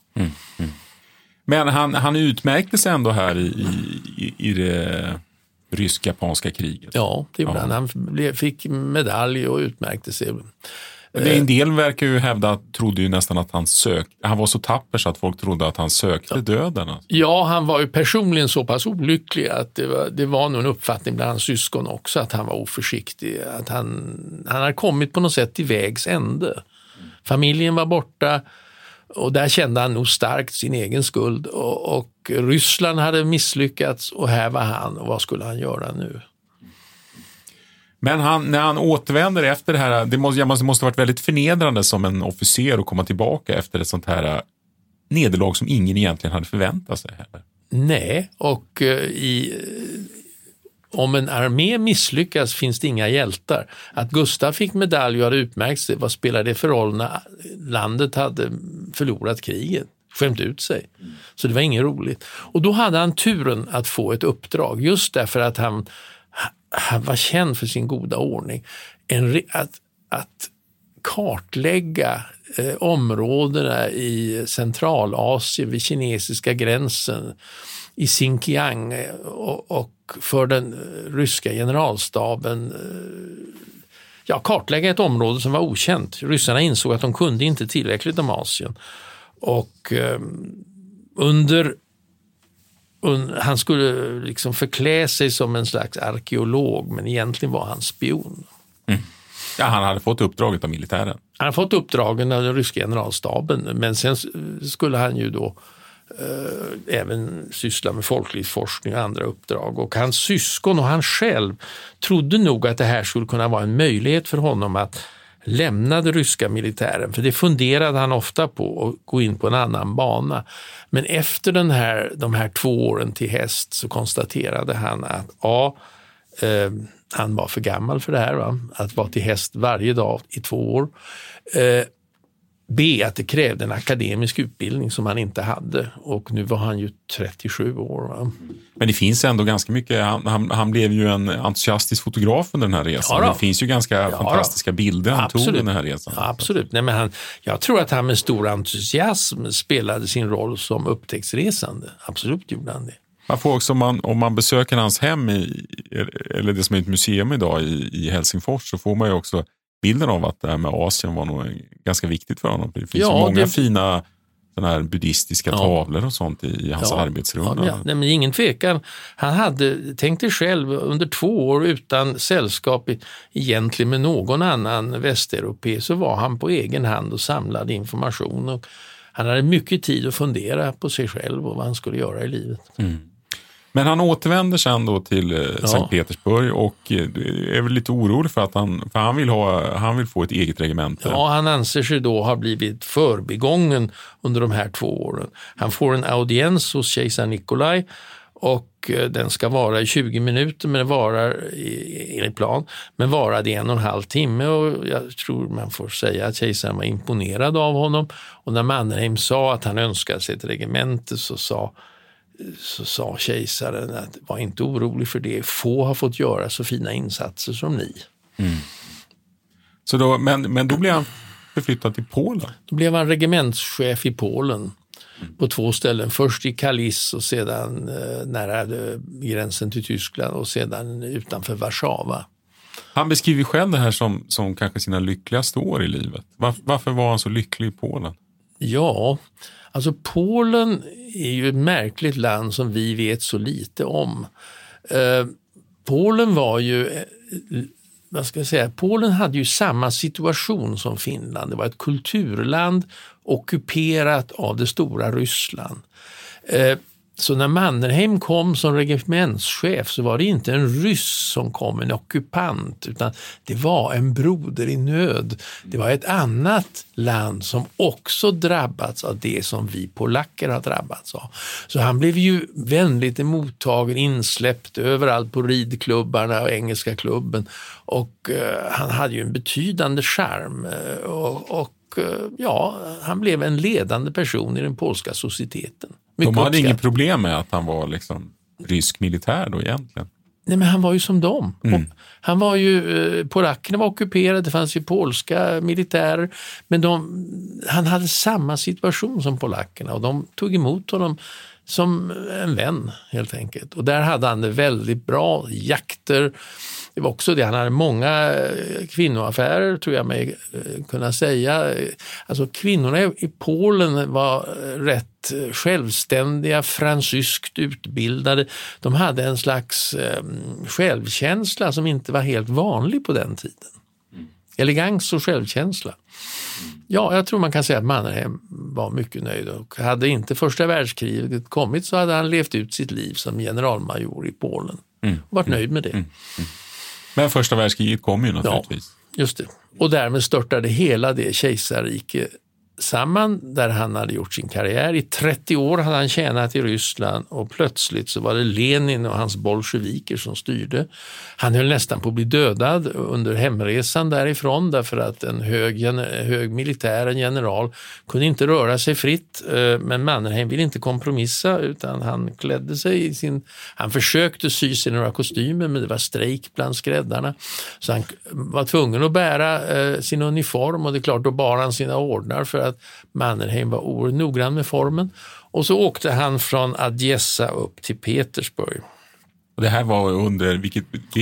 Men han utmärkte sig ändå här i det rysk-japanska kriget. Ja, det gjorde han. Han fick medalj och utmärkte sig. En del verkar ju trodde ju nästan att han var så tapper så att folk trodde att han sökte döden. Ja, han var ju personligen så pass olycklig att det var nog en uppfattning bland hans syskon också att han var oförsiktig. Att han hade kommit på något sätt till vägs ände. Familjen var borta. Och där kände han nog starkt sin egen skuld. Och Ryssland hade misslyckats och här var han. Och vad skulle han göra nu? Men när han återvänder efter det här, det måste ha varit väldigt förnedrande som en officer att komma tillbaka efter ett sånt här nederlag som ingen egentligen hade förväntat sig heller. Nej, och om en armé misslyckas finns det inga hjältar. Att Gustav fick medalj och hade utmärkt sig, vad spelar det för roll när landet hade förlorat kriget? Skämt ut sig. Så det var inget roligt. Och då hade han turen att få ett uppdrag just därför att han var känd för sin goda ordning. Att kartlägga områdena i Centralasien vid kinesiska gränsen, i Xinjiang och för den ryska generalstaben kartlägga ett område som var okänt. Ryssarna insåg att de kunde inte tillräckligt om Asien. Och han skulle liksom förklä sig som en slags arkeolog, men egentligen var han spion. Mm. Ja, han hade fått uppdraget av militären. Han hade fått uppdragen av den ryska generalstaben, men sen skulle han ju då även syssla med folklivsforskning och andra uppdrag. Och hans syskon och han själv trodde nog att det här skulle kunna vara en möjlighet för honom att lämna den ryska militären. För det funderade han ofta på att gå in på en annan bana. Men efter de här 2 åren till häst så konstaterade han att han var för gammal för det här. Va? Att vara till häst varje dag i 2 år. B, att det krävde en akademisk utbildning som han inte hade. Och nu var han ju 37 år. Va? Men det finns ändå ganska mycket, han blev ju en entusiastisk fotograf under den här resan. Det finns ju ganska fantastiska bilder han tog under den här resan. Ja, absolut. Nej, men jag tror att han med stor entusiasm spelade sin roll som upptäcktsresande. Absolut gjorde han det. Man får också, om man besöker hans hem eller det som är ett museum idag i Helsingfors, så får man ju också bilden av att det här med Asien var nog ganska viktigt för honom. Det finns så många fina såna här buddhistiska tavlor och sånt i hans arbetsrum. Nej, men ingen tvekan. Han hade, tänkt dig själv, under 2 år utan sällskap egentligen med någon annan västeuropé, så var han på egen hand och samlade information. Och han hade mycket tid att fundera på sig själv och vad han skulle göra i livet. Mm. Men han återvänder sen då till Sankt Petersburg och är väl lite orolig för att han vill få ett eget regemente. Ja, han anser sig då ha blivit förbigången under de här 2 åren. Han får en audiens hos kejsar Nikolaj och den ska vara i 20 minuter, men det varar enligt plan, men varade i 1,5 timme, och jag tror man får säga att kejsaren var imponerad av honom. Och när Mannerheim sa att han önskade sig ett regemente så sa kejsaren att var inte orolig för det. Få har fått göra så fina insatser som ni. Mm. Så då, men då blev han förflyttad till Polen? Då blev han regementschef i Polen på 2 ställen. Först i Kalisz och sedan nära gränsen till Tyskland och sedan utanför Warszawa. Han beskriver själv det här som kanske sina lyckligaste år i livet. Varför var han så lycklig i Polen? Ja, alltså Polen är ju ett märkligt land som vi vet så lite om. Polen var ju, Polen hade ju samma situation som Finland. Det var ett kulturland ockuperat av det stora Ryssland. Så när Mannerheim kom som regementschef så var det inte en ryss som kom, en ockupant, utan det var en broder i nöd. Det var ett annat land som också drabbats av det som vi polacker har drabbats av. Så han blev ju vänligt emottagen, insläppt överallt på ridklubbarna och engelska klubben, och han hade ju en betydande charm och han blev en ledande person i den polska societeten. De hade ingen problem med att han var liksom rysk militär då egentligen? Nej, men han var ju som dem. Han var ju, polackerna var ockuperade, det fanns ju polska militärer, men han hade samma situation som polackerna och de tog emot honom som en vän helt enkelt. Och där hade han det väldigt bra, jakter. Det var också det, han hade många kvinnoaffärer, tror jag mig kunna säga. Alltså kvinnorna i Polen var rätt självständiga, fransyskt utbildade. De hade en slags självkänsla som inte var helt vanlig på den tiden. Elegans och självkänsla. Ja, jag tror man kan säga att Mannerheim var mycket nöjd. Och hade inte första världskriget kommit så hade han levt ut sitt liv som generalmajor i Polen. Och varit nöjd med det. Men första världskriget kom ju naturligtvis. Ja, just det. Och därmed störtade hela det kejsarrike samman där han hade gjort sin karriär. I 30 år hade han tjänat i Ryssland och plötsligt så var det Lenin och hans bolsjeviker som styrde. Han höll nästan på att bli dödad under hemresan därifrån därför att en hög militär, en general, kunde inte röra sig fritt. Men Mannerheim ville inte kompromissa utan han klädde sig i han försökte sy sig några kostymer men det var strejk bland skräddarna. Så han var tvungen att bära sin uniform och det är klart då bar han sina ordnar för att Mannerheim var oerhört noggrann med formen. Och så åkte han från Odessa upp till Petersburg. Och det här var under vilket... Det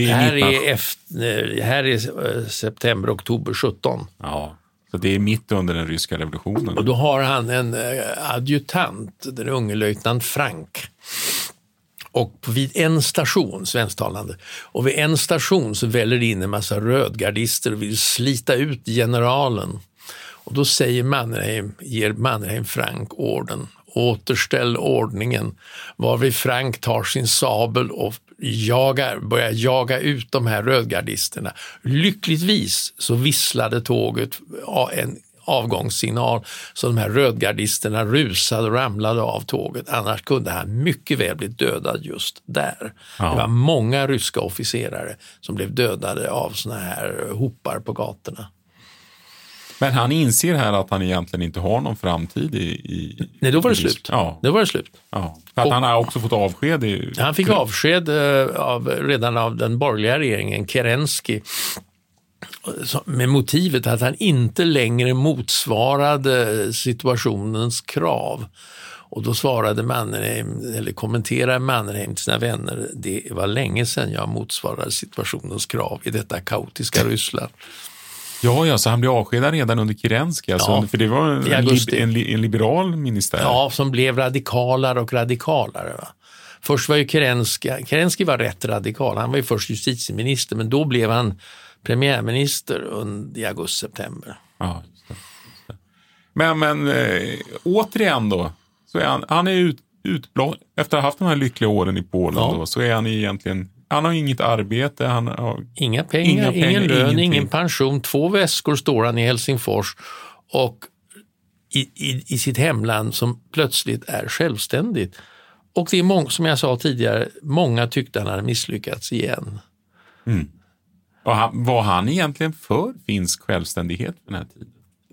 här är september, oktober 17. Ja, så det är mitt under den ryska revolutionen. Och då har han en adjutant, den unge löjtnant Frank. Och vid en station, svensktalande, och vid en station så väller det in en massa rödgardister och vill slita ut generalen. Och då ger Mannerheim Frank orden. Återställ ordningen. Varvid Frank tar sin sabel och börjar jaga ut de här rödgardisterna. Lyckligtvis så visslade tåget en avgångssignal så de här rödgardisterna rusade och ramlade av tåget. Annars kunde han mycket väl bli dödad just där. Ja. Det var många ryska officerare som blev dödade av såna här hopar på gatorna. Men han inser här att han egentligen inte har någon framtid i Nej, då var det slut. Ja. Det var det slut. Ja. För att han har också fått avsked. Han fick avsked redan av den borgerliga regeringen, Kerensky, med motivet att han inte längre motsvarade situationens krav. Och då svarade Mannerheim, eller kommenterade Mannerheim till sina vänner, det var länge sedan jag motsvarade situationens krav i detta kaotiska Ryssland. Ja, så han blev avskedad redan under Kerensky. Alltså, ja, för det var en liberal ministär. Ja, som blev radikalare och radikalare. Va? Först var ju Kerensky var rätt radikal. Han var ju först justitieminister, men då blev han premiärminister under augusti-september. Ja, just det. Men återigen då, så är han är efter att ha haft de här lyckliga åren i Polen då, så är han egentligen... Han har inget arbete, han har inga pengar, ingen lön, ingenting. Ingen pension. 2 väskor står han i Helsingfors och i sitt hemland som plötsligt är självständigt. Och det är som jag sa tidigare, många tyckte han hade misslyckats igen. Mm. Och var han egentligen för finsk självständighet på den här tiden?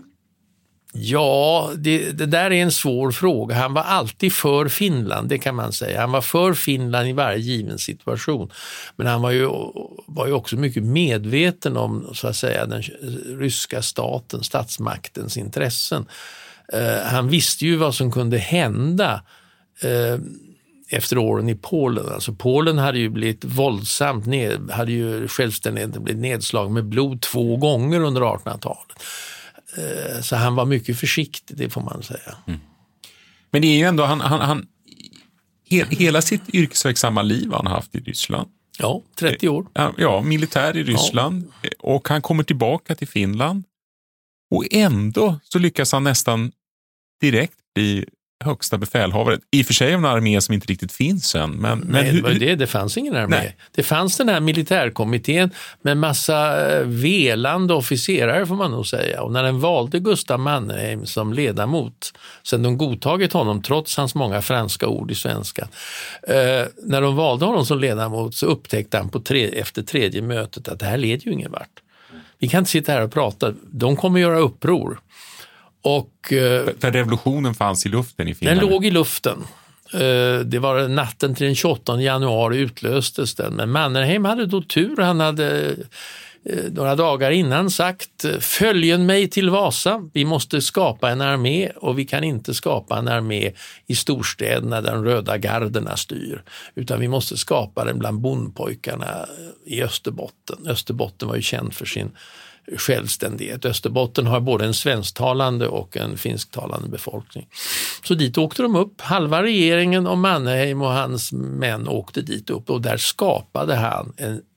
Ja, det där är en svår fråga. Han var alltid för Finland, det kan man säga. Han var för Finland i varje given situation. Men han var ju också mycket medveten om, så att säga, den ryska statsmaktens intressen. Han visste ju vad som kunde hända efter åren i Polen. Alltså Polen hade ju blivit våldsamt, hade ju självständigheten blivit nedslagen med blod 2 gånger under 1800-talet. Så han var mycket försiktig, det får man säga. Mm. Men det är ju ändå, han hela sitt yrkesverksamma liv han har haft i Ryssland. Ja, 30 år. Ja, militär i Ryssland. Ja. Och han kommer tillbaka till Finland. Och ändå så lyckas han nästan direkt bli högsta befälhavare. I och för sig en armé som inte riktigt finns än. Men det fanns ingen armé. Nej. Det fanns den här militärkommittén med massa velande officerare, får man nog säga. Och när den valde Gustav Mannerheim som ledamot, sen de godtagit honom trots hans många franska ord i svenska. När de valde honom som ledamot så upptäckte han efter 3:e mötet att det här leder ju ingen vart. Vi kan inte sitta här och prata. De kommer göra uppror. För revolutionen fanns i luften i Finland? Den låg i luften. Det var natten till den 28 januari utlöstes den. Men Mannerheim hade då tur. Han hade några dagar innan sagt: följen mig till Vasa. Vi måste skapa en armé och vi kan inte skapa en armé i storstäderna där de röda garderna styr. Utan vi måste skapa den bland bondpojkarna i Österbotten. Österbotten var ju känd för sin självständighet. Österbotten har både en svensktalande och en finsktalande befolkning. Så dit åkte de upp. Halva regeringen och Mannerheim och hans män åkte dit upp och där skapade han en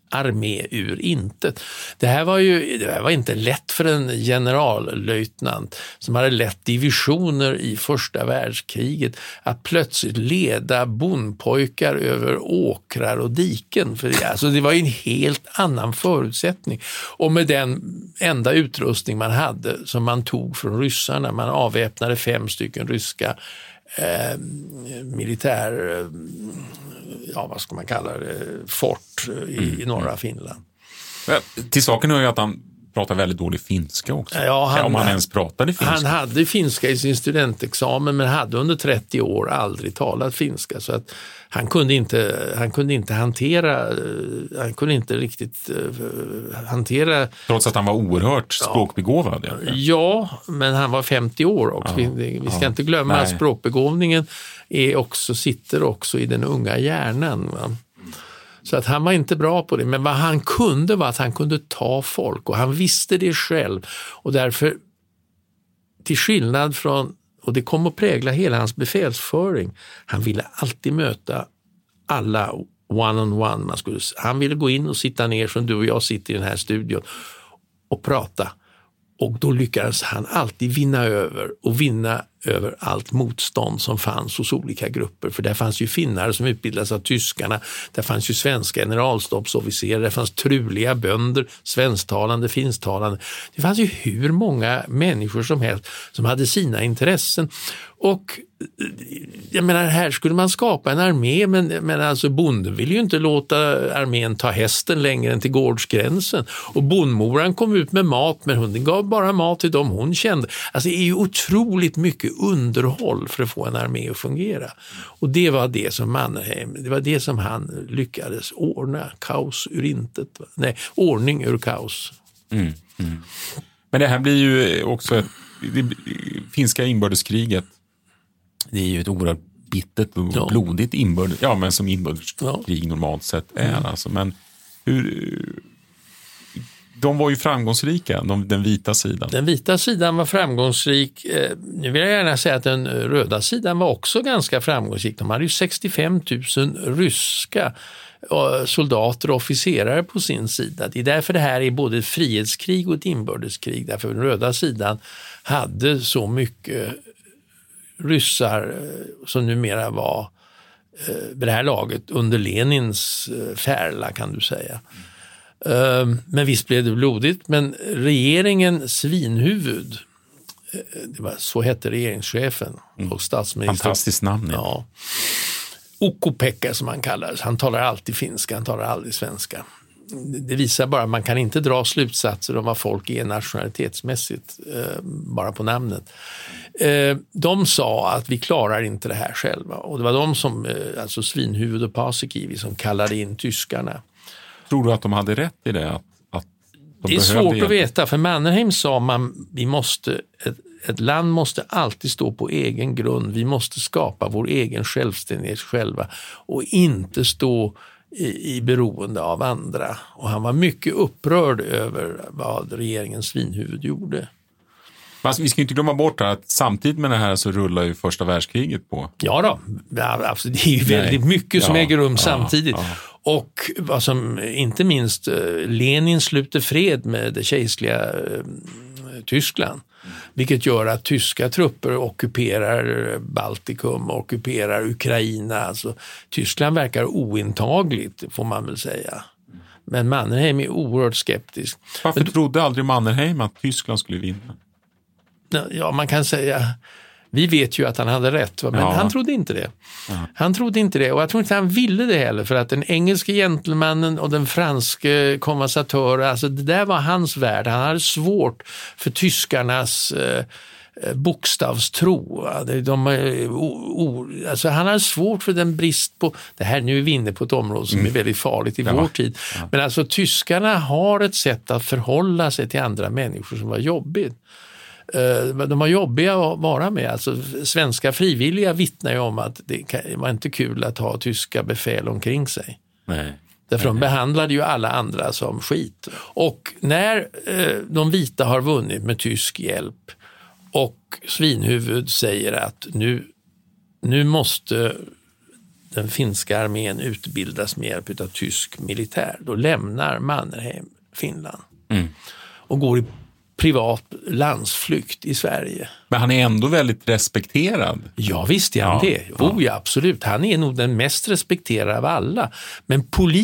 armé ur intet. Det här var inte lätt för en generallöjtnant som hade lett divisioner i första världskriget att plötsligt leda bondpojkar över åkrar och diken. För det var ju en helt annan förutsättning. Och med den enda utrustning man hade som man tog från ryssarna, man avväpnade 5 stycken ryska militär, vad ska man kalla det, fort i norra Finland. Till saken är ju att han pratar väldigt dålig finska också. Ja, om han ens pratade finska. Han hade finska i sin studentexamen men hade under 30 år aldrig talat finska, så att han kunde inte riktigt hantera. Trots att han var oerhört språkbegåvad. Ja, men han var 50 år också. Vi ska inte glömma att språkbegåvningen sitter också i den unga hjärnan. Va? Så att han var inte bra på det, men vad han kunde var att han kunde ta folk, och han visste det själv, och därför, till skillnad från, och det kom att prägla hela hans befälsföring, han ville alltid möta alla one-on-one. Han ville gå in och sitta ner som du och jag sitter i den här studion och prata, och då lyckades han alltid vinna över allt motstånd som fanns hos olika grupper. För där fanns ju finnar som utbildades av tyskarna, där fanns ju svenska generalstabsofficerare, där fanns truliga bönder, svensktalande, finsktalande. Det fanns ju hur många människor som helst som hade sina intressen. Och jag menar, här skulle man skapa en armé, men alltså bonden ville ju inte låta armén ta hästen längre än till gårdsgränsen. Och bondmoran kom ut med mat, men hon gav bara mat till dem hon kände. Alltså det är ju otroligt mycket underhåll för att få en armé att fungera. Och det var det som Mannerheim, det var det som han lyckades ordna. Kaos ur intet. Nej, ordning ur kaos. Men det här blir ju också det finska inbördeskriget. Det är ju ett oerhört bittert och blodigt men som inbördeskrig normalt sett är. Alltså. Men de var ju framgångsrika, den vita sidan. Den vita sidan var framgångsrik. Nu vill jag gärna säga att den röda sidan var också ganska framgångsrik. De hade ju 65 000 ryska soldater och officerare på sin sida. Det är därför det här är både ett frihetskrig och ett inbördeskrig. Därför den röda sidan hade så mycket ryssar som numera var vid det här laget under Lenins färla, kan du säga. Men visst blev det blodigt, men regeringen Svinhuvud, så hette regeringschefen och statsminister. Fantastiskt namn. Ja. Ukko-Pekka som han kallades. Han talar alltid finska, han talar aldrig svenska. Det visar bara att man kan inte dra slutsatser om vad folk är nationalitetsmässigt bara på namnet. De sa att vi klarar inte det här själva, och det var de som, alltså Svinhuvud och Paasikivi, som kallade in tyskarna. Tror du att de hade rätt i det? Det är svårt att veta, för Mannerheim sa ett land måste alltid stå på egen grund. Vi måste skapa vår egen självständighet själva och inte stå i beroende av andra. Och han var mycket upprörd över vad regeringen Svinhuvud gjorde. Alltså, vi ska inte glömma bort att samtidigt med det här så rullar ju första världskriget på. Ja då, alltså, det är ju väldigt mycket som äger rum samtidigt. Och vad som inte minst Lenin sluter fred med det kejserliga Tyskland. Vilket gör att tyska trupper ockuperar Baltikum, ockuperar Ukraina. Alltså, Tyskland verkar ointagligt, får man väl säga. Men Mannerheim är oerhört skeptisk. Varför trodde aldrig Mannerheim att Tyskland skulle vinna? Ja, man kan säga, vi vet ju att han hade rätt, men han trodde inte det. Han trodde inte det, och jag tror inte han ville det heller, för att den engelska gentlemannen och den franske konversatören, alltså det där var hans värld. Han hade svårt för tyskarnas bokstavstro. Alltså han hade svårt för den brist på, det här nu är vi inne på ett område som är väldigt farligt i vår tid. Men alltså tyskarna har ett sätt att förhålla sig till andra människor som var jobbigt. De var jobbiga att vara med. Alltså, svenska frivilliga vittnar ju om att det var inte kul att ha tyska befäl omkring sig. Därför de behandlade ju alla andra som skit. Och när de vita har vunnit med tysk hjälp och Svinhuvud säger att nu måste den finska armén utbildas med hjälp av tysk militär. Då lämnar Mannerheim Finland och går i privat landsflykt i Sverige. Men han är ändå väldigt respekterad. Ja, visst är han det. Ja, absolut. Han är nog den mest respekterade av alla. Men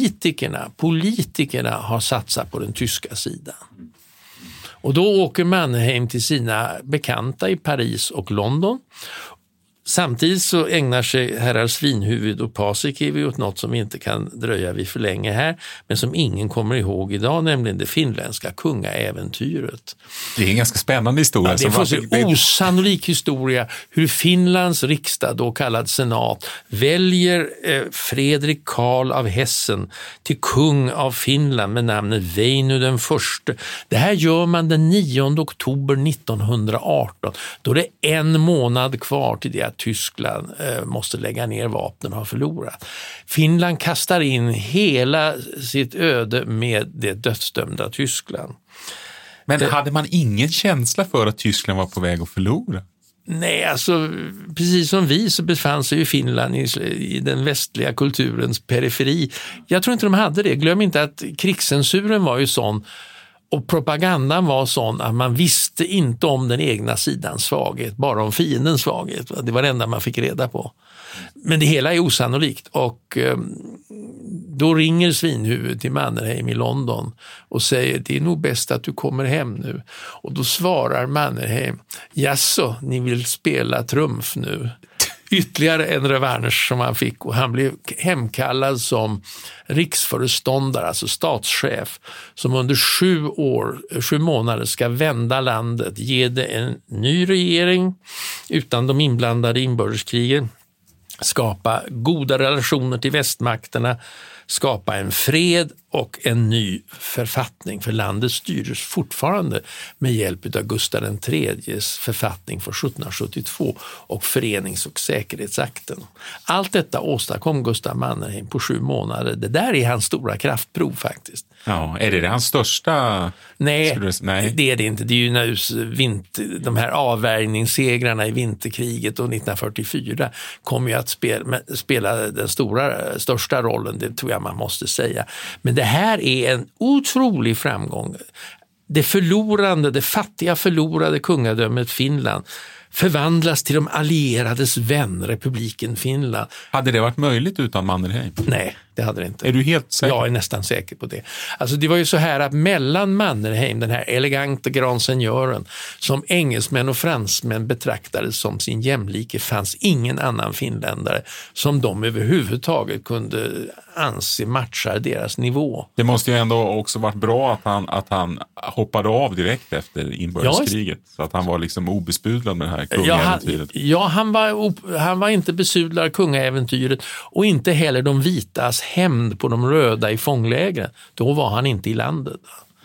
politikerna har satsat på den tyska sidan. Och då åker Mannerheim till sina bekanta i Paris och London. Samtidigt så ägnar sig herrar Svinhuvud och Paasikivi åt något som inte kan dröja vid för länge här, men som ingen kommer ihåg idag, nämligen det finländska kungaäventyret. Det är en ganska spännande historia. Ja, det är en osannolik historia hur Finlands riksdag, då kallad senat, väljer Fredrik Karl av Hessen till kung av Finland med namnet Väinö den förste. Det här gör man den 9 oktober 1918, då det är en månad kvar till det att Tyskland måste lägga ner vapnen och har förlorat. Finland kastar in hela sitt öde med det dödsdömda Tyskland. Men hade man ingen känsla för att Tyskland var på väg att förlora? Nej, alltså precis som vi så befann sig ju Finland i den västliga kulturens periferi. Jag tror inte de hade det. Glöm inte att krigscensuren var ju sån och propagandan var sån att man visste inte om den egna sidans svaghet, bara om fiendens svaghet. Det var det enda man fick reda på. Men det hela är osannolikt och då ringer Svinhuvud till Mannerheim i London och säger det är nog bäst att du kommer hem nu. Och då svarar Mannerheim, jaså, ni vill spela trumf nu? Ytterligare en revansch som han fick och han blev hemkallad som riksföreståndare, alltså statschef, som under 7 månader ska vända landet, ge det en ny regering utan de inblandade inbördeskrigen, skapa goda relationer till västmakterna, skapa en fred och en ny författning, för landet styrdes fortfarande med hjälp av Gustav III:s författning från 1772 och förenings- och säkerhetsakten. Allt detta åstadkom Gustav Mannerheim på 7 månader. Det där är hans stora kraftprov faktiskt. Ja, är det hans största? Nej, det är det inte. Det är ju de här avvärjningssegrarna i vinterkriget och 1944 kommer ju att spela den största rollen, det tror jag man måste säga. Men det här är en otrolig framgång. Det fattiga förlorade kungadömet Finland förvandlas till de allierades vän, republiken Finland. Hade det varit möjligt utan Mannerheim? Nej, det hade det inte. Är du helt säker? Jag är nästan säker på det. Alltså det var ju så här att mellan Mannerheim, den här eleganta grand senioren, som engelsmän och fransmän betraktades som sin jämlike, fanns ingen annan finländare som de överhuvudtaget kunde anse matchar deras nivå. Det måste ju ändå också varit bra att han hoppade av direkt efter inbördeskriget. Ja, så att han var liksom obesudlad med det här kungaäventyret. Ja, han var inte besudlad kungaäventyret och inte heller de vitas hämnd på de röda i fånglägren. Då var han inte i landet.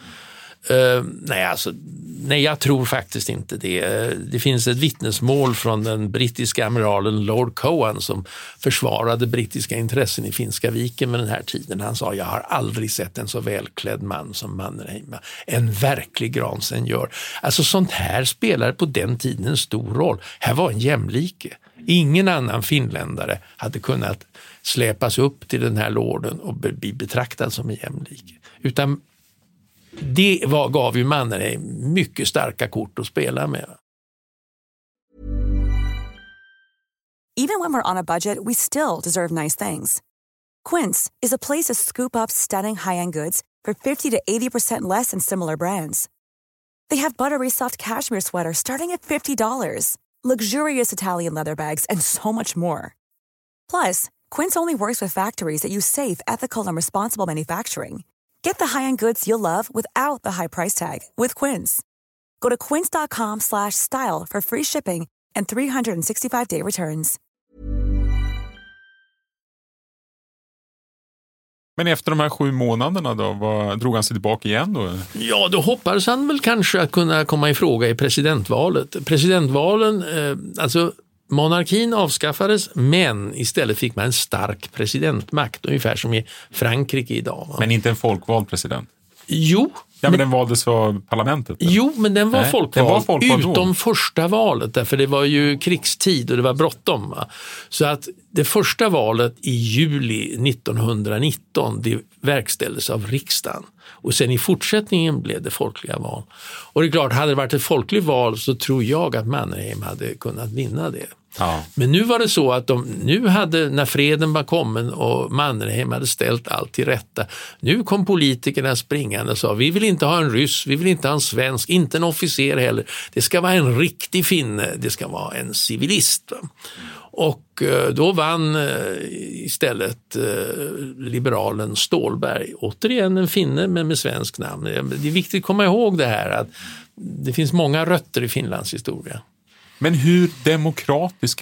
Nej, jag tror faktiskt inte det. Det finns ett vittnesmål från den brittiska amiralen Lord Cowan som försvarade brittiska intressen i Finska viken med den här tiden. Han sa, jag har aldrig sett en så välklädd man som Mannerheim. En verklig grand senior. Alltså sånt här spelade på den tiden en stor roll. Här var en jämlike. Ingen annan finländare hade kunnat släpas upp till den här lorden och bli betraktad som en jämlike. Utan det gav ju Mannerheim mycket starka kort att spela med. Even when we're on a budget, we still deserve nice things. Quince is a place to scoop up stunning high-end goods for 50 to 80% less than similar brands. They have buttery soft cashmere sweaters starting at $50, luxurious Italian leather bags, and so much more. Plus, Quince only works with factories that use safe, ethical, and responsible manufacturing. Get the high-end goods you'll love without the high price tag with Quince. Go to quince.com/style for free shipping and 365-day returns. Men efter de här 7 månaderna då, drog han sig tillbaka igen då? Ja, då hoppades han väl kanske att kunna komma i fråga i presidentvalet. Presidentvalen, alltså monarkin avskaffades, men istället fick man en stark presidentmakt, ungefär som i Frankrike idag. Men inte en folkvald president? Jo. Ja, men den valdes för parlamentet? Eller? Jo, men den var folkvald utom första valet, därför det var ju krigstid och det var bråttom. Så att det första valet i juli 1919, det verkställdes av riksdagen. Och sen i fortsättningen blev det folkliga val. Och det är klart, hade det varit ett folkligt val så tror jag att Mannerheim hade kunnat vinna det. Ja. Men nu var det så att när freden var kommen och Mannerheim hade ställt allt till rätta, nu kom politikerna springande och sa: vi vill inte ha en ryss, vi vill inte ha en svensk, inte en officer heller. Det ska vara en riktig finne, det ska vara en civilist. Och då vann istället liberalen Stålberg, återigen en finne men med svensk namn. Det är viktigt att komma ihåg det här, att det finns många rötter i Finlands historia. Men hur demokratisk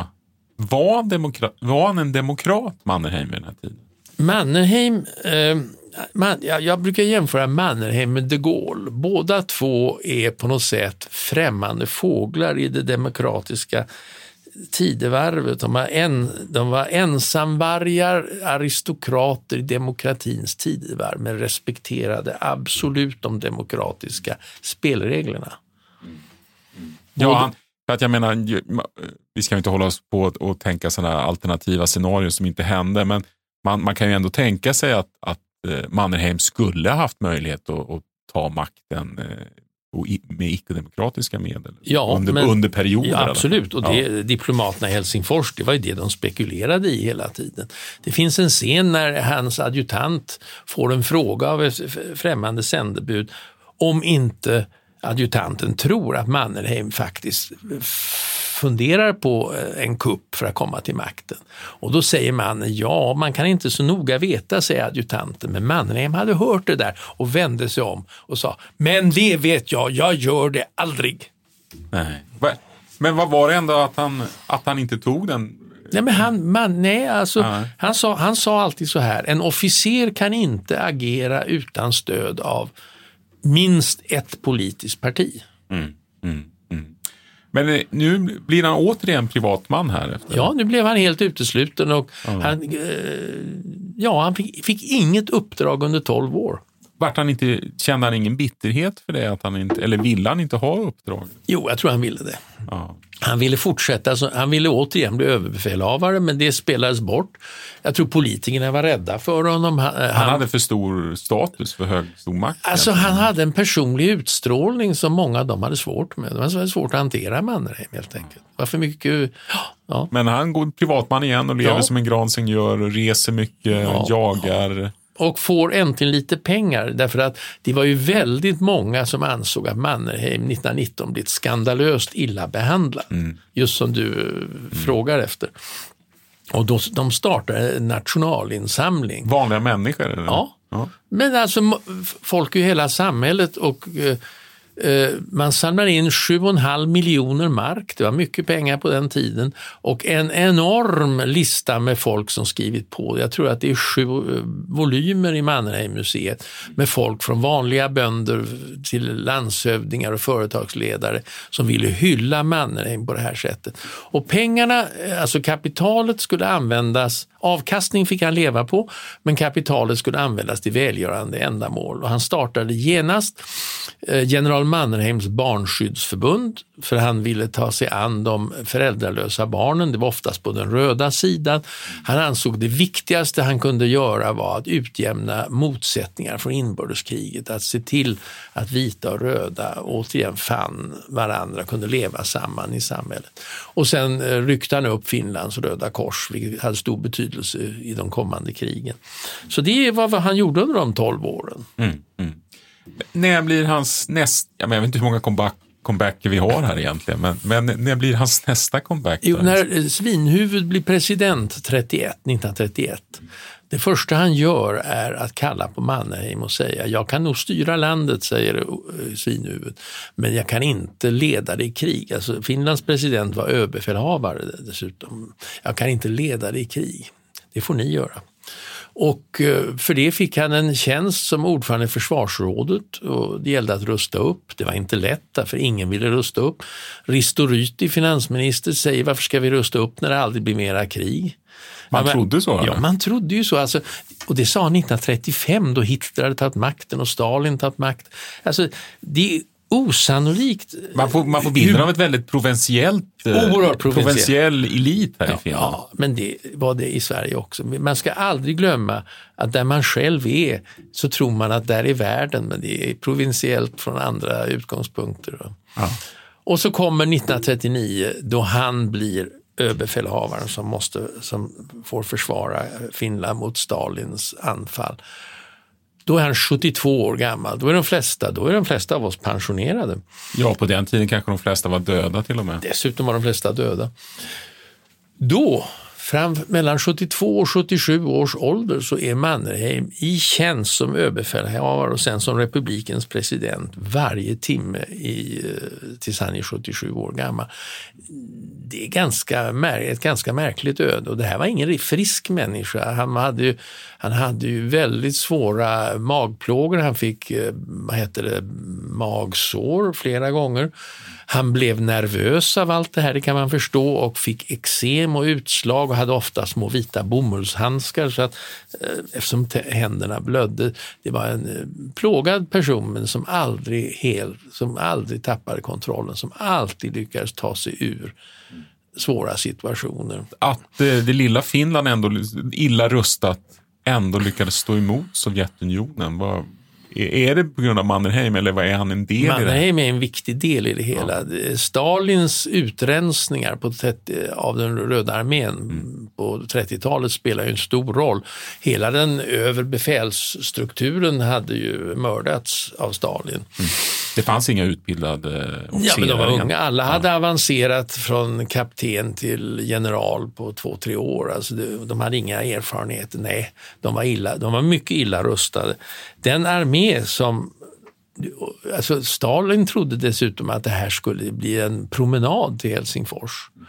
var han en demokrat, Mannerheim, vid den här tiden? Mannerheim, jag brukar jämföra Mannerheim med de Gaulle. Båda två är på något sätt främmande fåglar i det demokratiska tidevarvet. De var ensamvargar, aristokrater i demokratins tidevarv, men respekterade absolut de demokratiska spelreglerna. Ja, för att jag menar, vi ska inte hålla oss på och tänka sådana alternativa scenarier som inte hände, men man kan ju ändå tänka sig att Mannerheim skulle ha haft möjlighet att ta makten med icke-demokratiska medel under perioder. Ja, absolut, och diplomaterna i Helsingfors, det var ju det de spekulerade i hela tiden. Det finns en scen när hans adjutant får en fråga av ett främmande sändebud om inte adjutanten tror att Mannerheim faktiskt funderar på en kupp för att komma till makten. Och då säger mannen, man kan inte så noga veta, säger adjutanten. Men Mannerheim hade hört det där och vände sig om och sa: men det vet jag gör det aldrig. Nej. Men vad var det ändå att han inte tog den? Nej, men han sa alltid så här: en officer kan inte agera utan stöd av minst ett politiskt parti. Men nu blir han återigen privatman här efter. Ja, nu blev han helt utesluten och han fick inget uppdrag under 12 år. Kände han ingen bitterhet för det, att han inte, eller ville han inte ha uppdrag? Jo, jag tror han ville det. Ja. Han ville fortsätta, han ville återigen bli överbefälhavare, men det spelades bort. Jag tror politikerna var rädda för honom. Han hade för stor status, för hög stormakt. Alltså han hade en personlig utstrålning som många av dem hade svårt med. Det var svårt att hantera Mannerheim helt enkelt. Det var för mycket. Ja. Men han går privatman igen och lever som en gransingenjör och reser mycket, jagar. Och får äntligen lite pengar, därför att det var ju väldigt många som ansåg att Mannerheim 1919 blivit skandalöst illa behandlad. Just som du frågar efter. Och då, de startade en nationalinsamling. Vanliga människor? Eller? Ja, men alltså folk i hela samhället, och man samlar in 7,5 miljoner mark. Det var mycket pengar på den tiden. Och en enorm lista med folk som skrivit på. Jag tror att det är 7 volymer i Mannerheim-museet med folk från vanliga bönder till landshövdingar och företagsledare som ville hylla Mannerheim på det här sättet. Och pengarna, alltså kapitalet, skulle användas. Avkastning fick han leva på, men kapitalet skulle användas till välgörande ändamål. Och han startade genast General Mannerheims barnskyddsförbund, för han ville ta sig an de föräldralösa barnen. Det var oftast på den röda sidan. Han ansåg det viktigaste han kunde göra var att utjämna motsättningar från inbördeskriget, att se till att vita och röda återigen fann varandra, kunde leva samman i samhället. Och sen ryckte han upp Finlands Röda kors, vilket hade stor betydelse i de kommande krigen. Så det var vad han gjorde under de 12 åren. När blir hans jag vet inte hur många comebacker vi har här egentligen, men när blir hans nästa comeback? Jo, när Svinhuvud blir president 1931. Det första han gör är att kalla på Mannerheim och säga: jag kan nog styra landet, säger Svinhuvud, men jag kan inte leda det i krig. Alltså, Finlands president var överbefälhavare dessutom. Jag kan inte leda det i krig. Det får ni göra. Och för det fick han en tjänst som ordförande i försvarsrådet och det gällde att rusta upp. Det var inte lätt för ingen ville rusta upp. Risto Ryti, finansminister, säger varför ska vi rusta upp när det aldrig blir mera krig? Man trodde så? Ja, man trodde ju så. Alltså, och det sa han 1935 då Hitler hade tagit makten och Stalin tagit makt. Alltså, det är osannolikt. Man får bilden av ett väldigt provinsiell elit här i Finland. Ja, men det var det i Sverige också. Man ska aldrig glömma att där man själv är så tror man att där är världen, men det är provinsiellt från andra utgångspunkter. Ja. Och så kommer 1939 då han blir överbefälhavaren som får försvara Finland mot Stalins anfall. Då är han 72 år gammal. Då är de flesta av oss pensionerade. Ja, på den tiden kanske de flesta var döda till och med. Dessutom var de flesta döda. Då, mellan 72 och 77 års ålder, så är Mannerheim i tjänst som överbefälhavare och sen som republikens president varje timme tills han är 77 år gammal. Det är ett ganska märkligt öde och det här var ingen frisk människa. Han hade ju väldigt svåra magplågor. Han fick magsår flera gånger. Han blev nervös av allt det här, det kan man förstå, och fick eksem och utslag och hade ofta små vita bomullshandskar så att eftersom händerna blödde. Det var en plågad person men som aldrig tappade kontrollen, som alltid lyckades ta sig ur svåra situationer. Att det lilla Finland ändå illa rustat ändå lyckades stå emot Sovjetunionen. Är det på grund av Mannerheim eller vad är han en del i det? Mannerheim är en viktig del i det hela. Ja. Stalins utrensningar av den röda armén på 30-talet spelar ju en stor roll. Hela den överbefälsstrukturen hade ju mördats av Stalin. Det fanns inga utbildade officerare. Ja, men de var unga. Alla hade avancerat från kapten till general på 2-3 år. Alltså de hade inga erfarenheter. Nej, de var mycket illa rustade. Den armé Stalin trodde dessutom att det här skulle bli en promenad till Helsingfors.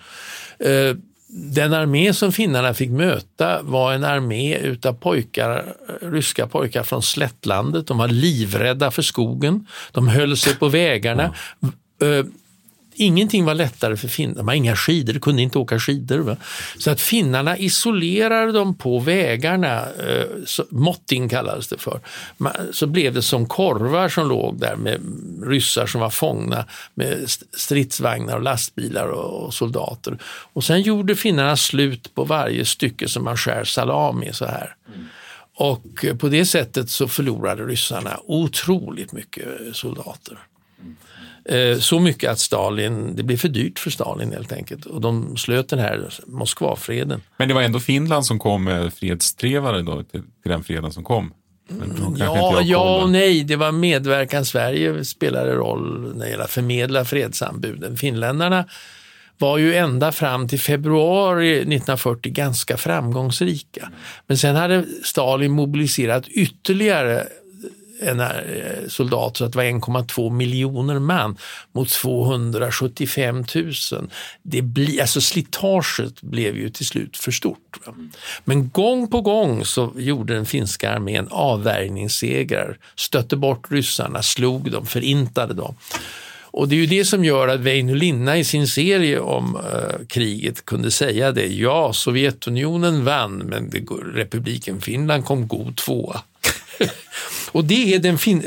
Den armé som finnarna fick möta var en armé utav ryska pojkar från slättlandet. De var livrädda för skogen. De höll sig på vägarna. Ingenting var lättare för finnarna. De hade inga skidor, kunde inte åka skidor. Va? Så att finnarna isolerade dem på vägarna, motting kallades det för. Så blev det som korvar som låg där med ryssar som var fångna med stridsvagnar och lastbilar och soldater. Och sen gjorde finnarna slut på varje stycke som man skär salami så här. Och på det sättet så förlorade ryssarna otroligt mycket soldater. Så mycket att det blev för dyrt för Stalin helt enkelt. Och de slöt den här Moskvafreden. Men det var ändå Finland som kom med fredstrevare då till den freden som kom? Ja och nej. Det var medverkan. Sverige spelade roll när det gäller att förmedla fredsanbuden. Finländarna var ju ända fram till februari 1940 ganska framgångsrika. Men sen hade Stalin mobiliserat ytterligare en soldat så att det var 1,2 miljoner man mot 275 000. Slitaget blev ju till slut för stort. Va? Men gång på gång så gjorde den finska armén avvärjningssegrar, stötte bort ryssarna, slog dem, förintade dem. Och det är ju det som gör att Väinö Linna i sin serie om kriget kunde säga det. Ja, Sovjetunionen vann men republiken Finland kom god tvåa. Och det är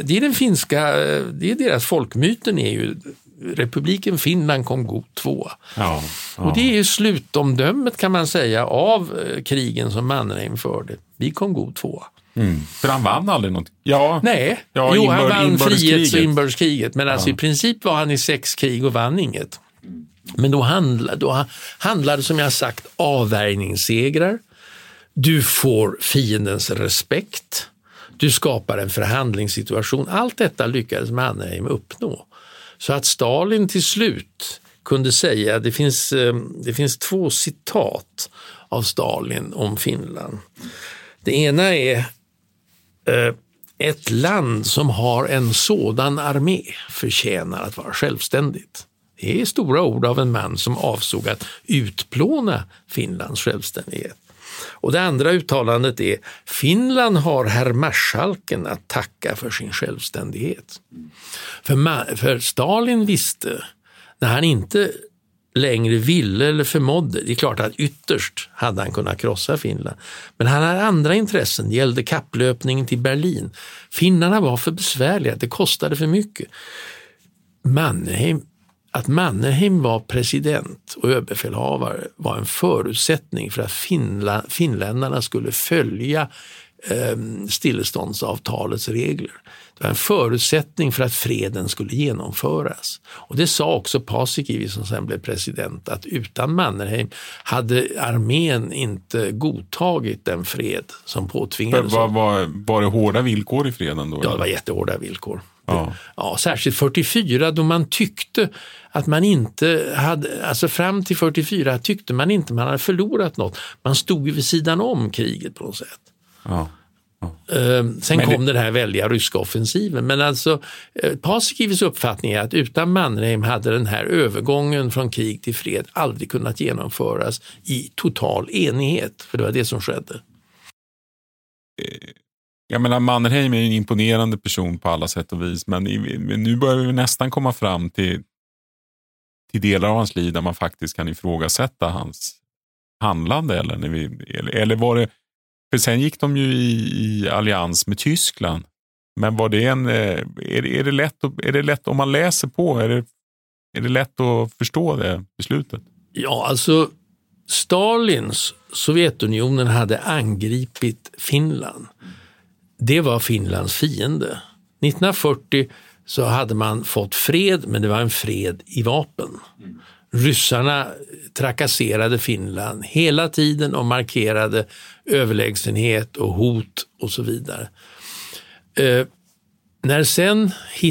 deras folkmyten är ju republiken Finland kom god tvåa. Ja. Och det är ju slutomdömet kan man säga av krigen som Mannerheim förde. Vi kom god tvåa. För han vann aldrig något. Ja. Nej, han vann frihets- och inbördeskriget. Men alltså i princip var han i 6 krig och vann inget. Men då handlade som jag sagt avvärjningssegrar. Du får fiendens respekt. Du skapar en förhandlingssituation. Allt detta lyckades Mannerheim uppnå. Så att Stalin till slut kunde säga, det finns 2 citat av Stalin om Finland. Det ena är ett land som har en sådan armé förtjänar att vara självständigt. Det är stora ord av en man som avsåg att utplåna Finlands självständighet. Och det andra uttalandet är: Finland har herr marskalken att tacka för sin självständighet. För Stalin visste, när han inte längre ville eller förmådde, det är klart att ytterst hade han kunnat krossa Finland, men han hade andra intressen. Det gällde kapplöpningen till Berlin. Finnarna var för besvärliga, det kostade för mycket. Att Mannerheim var president och överbefälhavare var en förutsättning för att finländarna skulle följa stilleståndsavtalets regler. Det var en förutsättning för att freden skulle genomföras. Och det sa också Paasikivi, som sen blev president, att utan Mannerheim hade armén inte godtagit den fred som påtvingades. Var det hårda villkor i freden då? Ja, det var jättehårda villkor. Ja, särskilt 44, då man tyckte att man inte hade, alltså fram till 44 tyckte man inte man hade förlorat något. Man stod ju vid sidan om kriget på något sätt. Sen kom den här väldiga ryska offensiven, men alltså Paasikivis uppfattning är att utan Mannerheim hade den här övergången från krig till fred aldrig kunnat genomföras i total enighet, för det var det som skedde. Jag menar, Mannerheim är ju en imponerande person på alla sätt och vis, men nu börjar vi nästan komma fram till delar av hans liv där man faktiskt kan ifrågasätta hans handlande, eller var det, för sen gick de ju i allians med Tyskland, men var det är det lätt om man läser på, är det lätt att förstå det beslutet? Ja, alltså Stalins Sovjetunionen hade angripit Finland. Det var Finlands fiende. 1940 så hade man fått fred, men det var en fred i vapen. Ryssarna trakasserade Finland hela tiden och markerade överlägsenhet och hot och så vidare. När sen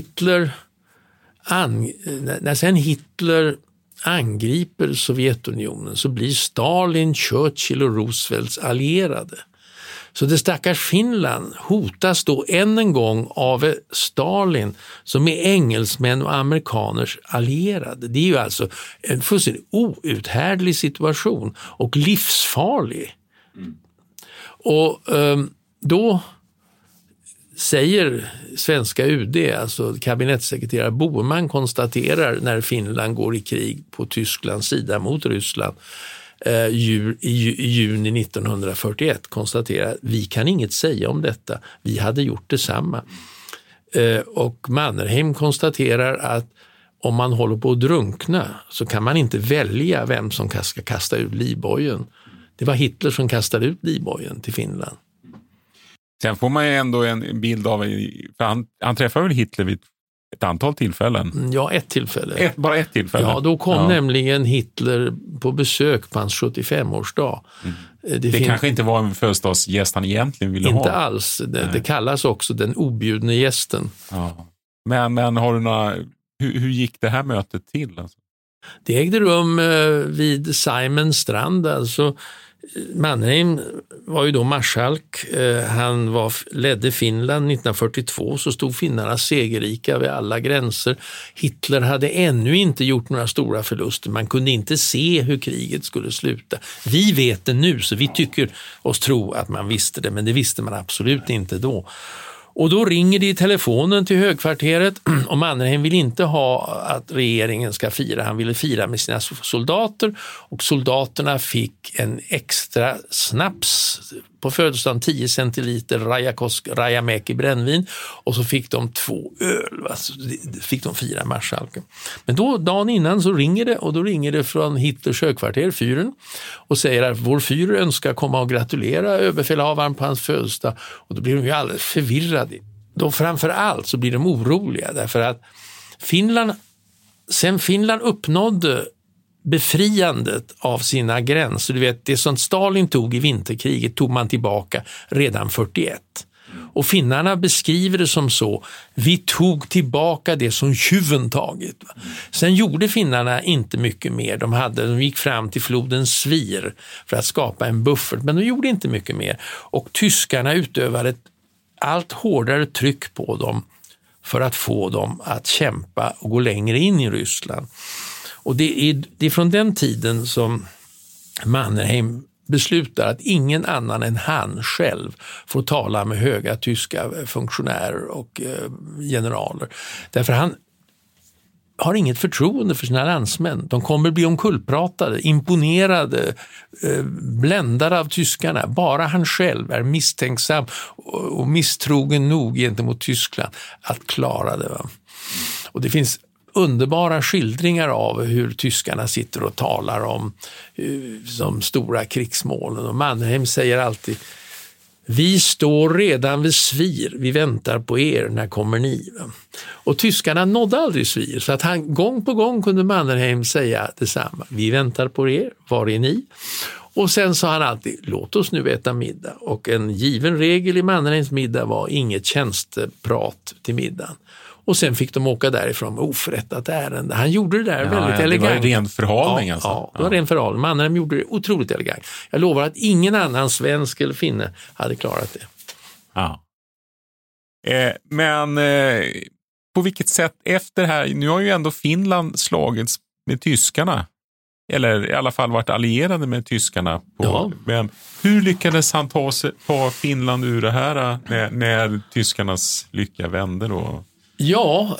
Hitler angriper Sovjetunionen så blir Stalin, Churchill och Roosevelts allierade. Så det stackars Finland hotas då än en gång av Stalin som är engelsmän och amerikaners allierade. Det är ju alltså en fullständigt outhärdlig situation och livsfarlig. Och då säger svenska UD, alltså kabinettssekreterare Boman, konstaterar när Finland går i krig på Tysklands sida mot Ryssland i juni 1941, konstaterar att vi kan inget säga om detta, vi hade gjort detsamma. Och Mannerheim konstaterar att om man håller på att drunkna så kan man inte välja vem som ska kasta ut livbojen. Det var Hitler som kastade ut livbojen till Finland. Sen får man ju ändå en bild av, för han träffade väl Hitler vid ett antal tillfällen? Ja, ett tillfälle. Bara ett tillfälle? Ja, då kom nämligen Hitler på besök på hans 75-årsdag. Det kanske inte var en födelsedagsgäst han egentligen ville ha? Inte alls. Det kallas också den objudne gästen. Ja. Men har du hur gick det här mötet till? Alltså? Det ägde rum vid Simons strand, alltså Mannerheim var ju då marskalk, han ledde Finland 1942, så stod finnarna segerrika vid alla gränser. Hitler hade ännu inte gjort några stora förluster, man kunde inte se hur kriget skulle sluta. Vi vet det nu, så vi tycker oss tro att man visste det, men det visste man absolut inte då. Och då ringer det i telefonen till högkvarteret och Mannerheim vill inte ha att regeringen ska fira. Han ville fira med sina soldater och soldaterna fick en extra snaps på födelsedagen, 10 centiliter Rajamäki brännvin, och så fick de 2 öl. Alltså, fick de fira marskalken. Men då dagen innan så ringer det, och då ringer det från Hitlers högkvarter, fyren, och säger att vår fyr önskar komma och gratulera överbefälhavaren på hans födelsedag, och då blir de ju alldeles förvirrade. Då framför allt så blir de oroliga därför att sen Finland uppnådde befriandet av sina gränser, du vet, det som Stalin tog i vinterkriget tog man tillbaka redan 41. Och finnarna beskriver det som så: vi tog tillbaka det som tjuven tagit. Sen gjorde finnarna inte mycket mer. De gick fram till floden Svir för att skapa en buffert, men de gjorde inte mycket mer. Och tyskarna utövade ett allt hårdare tryck på dem för att få dem att kämpa och gå längre in i Ryssland. Och det är från den tiden som Mannerheim beslutar att ingen annan än han själv får tala med höga tyska funktionärer och generaler. Därför han har inget förtroende för sina landsmän. De kommer bli omkullpratade, imponerade, bländade av tyskarna. Bara han själv är misstänksam och misstrogen nog gentemot Tyskland att klara det. Va? Och det finns underbara skildringar av hur tyskarna sitter och talar om de stora krigsmålen. Och Mannerheim säger alltid: vi står redan vid Svir, vi väntar på er, när kommer ni? Och tyskarna nådde aldrig Svir, så att han gång på gång kunde Mannerheim säga detsamma. Vi väntar på er, var är ni? Och sen sa han alltid: låt oss nu äta middag. Och en given regel i Mannerheims middag var inget tjänsteprat till middagen. Och sen fick de åka därifrån med oförrättat ärende. Han gjorde det där väldigt elegant. Det var ren förhalning alltså. Ja, det var ren förhalning. Mannerheim gjorde det otroligt elegant. Jag lovar att ingen annan svensk eller finne hade klarat det. Ja. Men på vilket sätt efter det här, nu har ju ändå Finland slagits med tyskarna. Eller i alla fall varit allierade med tyskarna. Men hur lyckades han ta Finland ur det här när tyskarnas lycka vände då? Ja,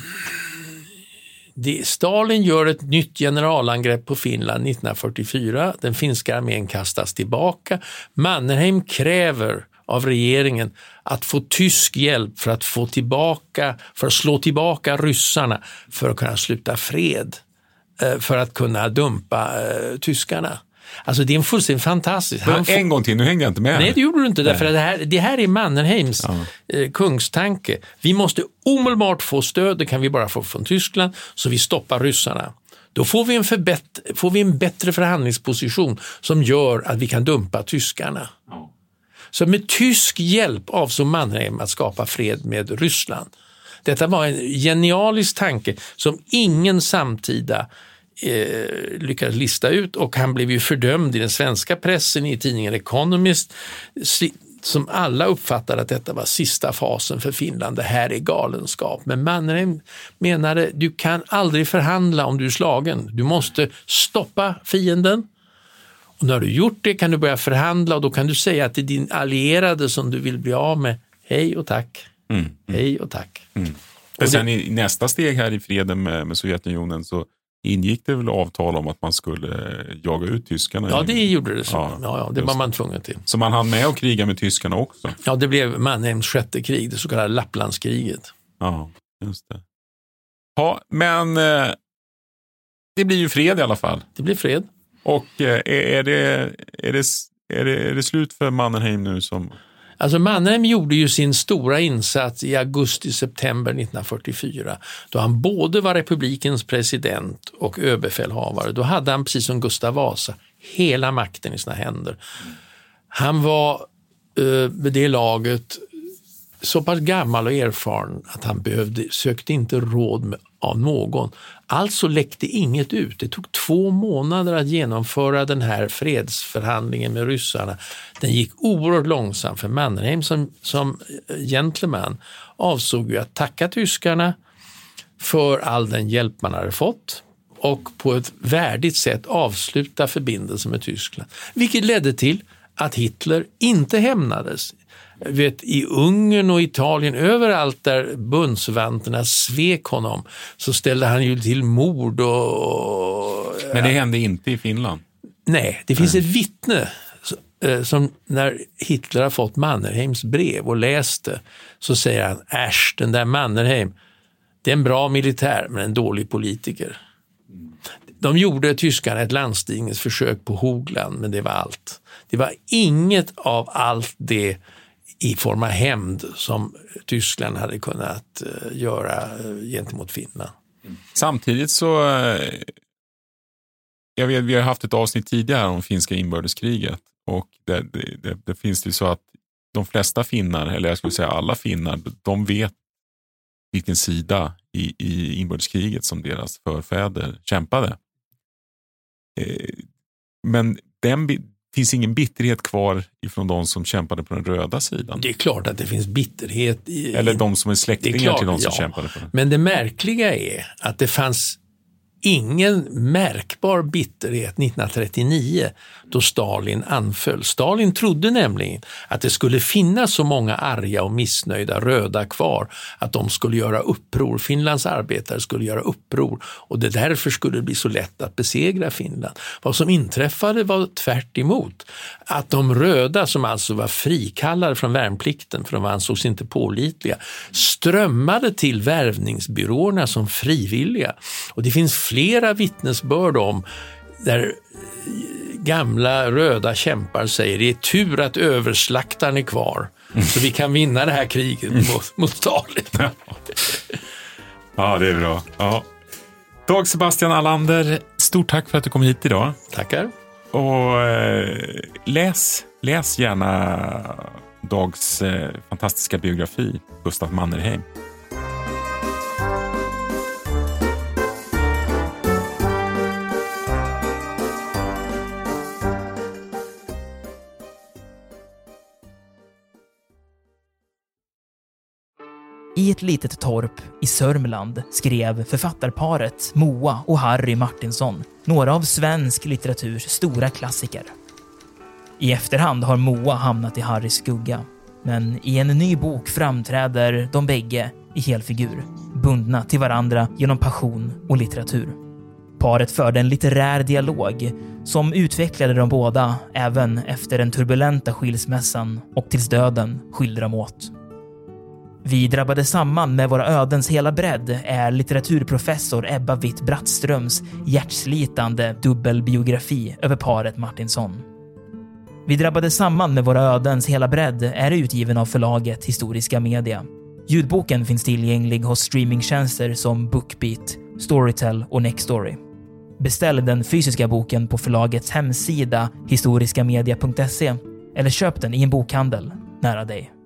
Stalin gör ett nytt generalangrepp på Finland 1944. Den finska armén kastas tillbaka. Mannerheim kräver av regeringen att få tysk hjälp för att slå tillbaka ryssarna, för att kunna sluta fred, för att kunna dumpa tyskarna. Alltså det är en fullständigt fantastisk. En gång till, nu hängde jag inte med. Nej, det gjorde du inte, därför att det här är Mannerheims kungstanke. Vi måste omedelbart få stöd, det kan vi bara få från Tyskland, så vi stoppar ryssarna. Då får vi en bättre förhandlingsposition som gör att vi kan dumpa tyskarna. Så med tysk hjälp avsåg Mannerheim att skapa fred med Ryssland. Detta var en genialisk tanke som ingen samtida lyckades lista ut, och han blev ju fördömd i den svenska pressen, i tidningen Economist, som alla uppfattade att detta var sista fasen för Finland. Det här är galenskap. Men Mannerheim menade: du kan aldrig förhandla om du är slagen. Du måste stoppa fienden. Och när du gjort det kan du börja förhandla, och då kan du säga till din allierade som du vill bli av med: hej och tack. Hej och tack. Och sen i nästa steg här i freden med Sovjetunionen så ingick det väl avtal om att man skulle jaga ut tyskarna? Ja, det gjorde det så. Ja, det var man tvungen till. Så man hann med att kriga med tyskarna också? Ja, det blev Mannerheims sjätte krig, det så kallade Lapplandskriget. Ja, just det. Ja, men det blir ju fred i alla fall. Det blir fred. Och är det slut för Mannerheim nu som... Alltså Mannerheim gjorde ju sin stora insats i augusti-september 1944, då han både var republikens president och överbefälhavare. Då hade han, precis som Gustav Vasa, hela makten i sina händer. Han var med det laget så pass gammal och erfaren att han sökte inte råd av någon. Alltså läckte inget ut. Det tog 2 månader att genomföra den här fredsförhandlingen med ryssarna. Den gick oerhört långsamt, för Mannerheim som gentleman avsåg ju att tacka tyskarna för all den hjälp man hade fått och på ett värdigt sätt avsluta förbindelsen med Tyskland. Vilket ledde till att Hitler inte hämnades. I Ungern och Italien, överallt där bundsvanterna svek honom, så ställde han ju till mord Men det hände inte i Finland? Nej, det finns ett vittne som när Hitler har fått Mannerheims brev och läste, så säger han: äsch, den där Mannerheim, det är en bra militär men en dålig politiker. De gjorde tyskarna ett landstigningsförsök på Hogland, men det var allt. Det var inget av allt det i form av hämnd som Tyskland hade kunnat göra gentemot Finland. Samtidigt så, jag vet, vi har haft ett avsnitt tidigare om finska inbördeskriget, och det finns det så att de flesta finnar, eller jag skulle säga alla finnar, de vet vilken sida i inbördeskriget som deras förfäder kämpade. Men finns ingen bitterhet kvar ifrån de som kämpade på den röda sidan? Det är klart att det finns bitterhet. Eller de som är släktingar till de som kämpade på den. Men det märkliga är att det fanns ingen märkbar bitterhet 1939 då Stalin anföll. Stalin trodde nämligen att det skulle finnas så många arga och missnöjda röda kvar att de skulle göra uppror. Finlands arbetare skulle göra uppror och det därför skulle det bli så lätt att besegra Finland. Vad som inträffade var tvärt emot. Att de röda, som alltså var frikallade från värnplikten för de ansågs inte pålitliga, strömmade till värvningsbyråerna som frivilliga. Och det finns flera vittnesbörd om där gamla röda kämpar säger det är tur att överslaktaren är kvar så vi kan vinna det här kriget mot Stalin. Ja, det är bra. Ja. Dag Sebastian Allander, stort tack för att du kom hit idag. Tackar. Och läs gärna Dags fantastiska biografi, Gustav Mannerheim. I ett litet torp i Sörmland skrev författarparet Moa och Harry Martinsson några av svensk litteraturs stora klassiker. I efterhand har Moa hamnat i Harrys skugga, men i en ny bok framträder de bägge i helfigur, bundna till varandra genom passion och litteratur. Paret förde en litterär dialog som utvecklade de båda även efter den turbulenta skilsmässan och tills döden skilde dem åt. Vi drabbade samman med våra ödens hela bredd är litteraturprofessor Ebba Witt-Brattströms hjärtslitande dubbelbiografi över paret Martinsson. Vi drabbade samman med våra ödens hela bredd är utgiven av förlaget Historiska Media. Ljudboken finns tillgänglig hos streamingtjänster som Bookbeat, Storytel och Nextory. Beställ den fysiska boken på förlagets hemsida historiskamedia.se eller köp den i en bokhandel nära dig.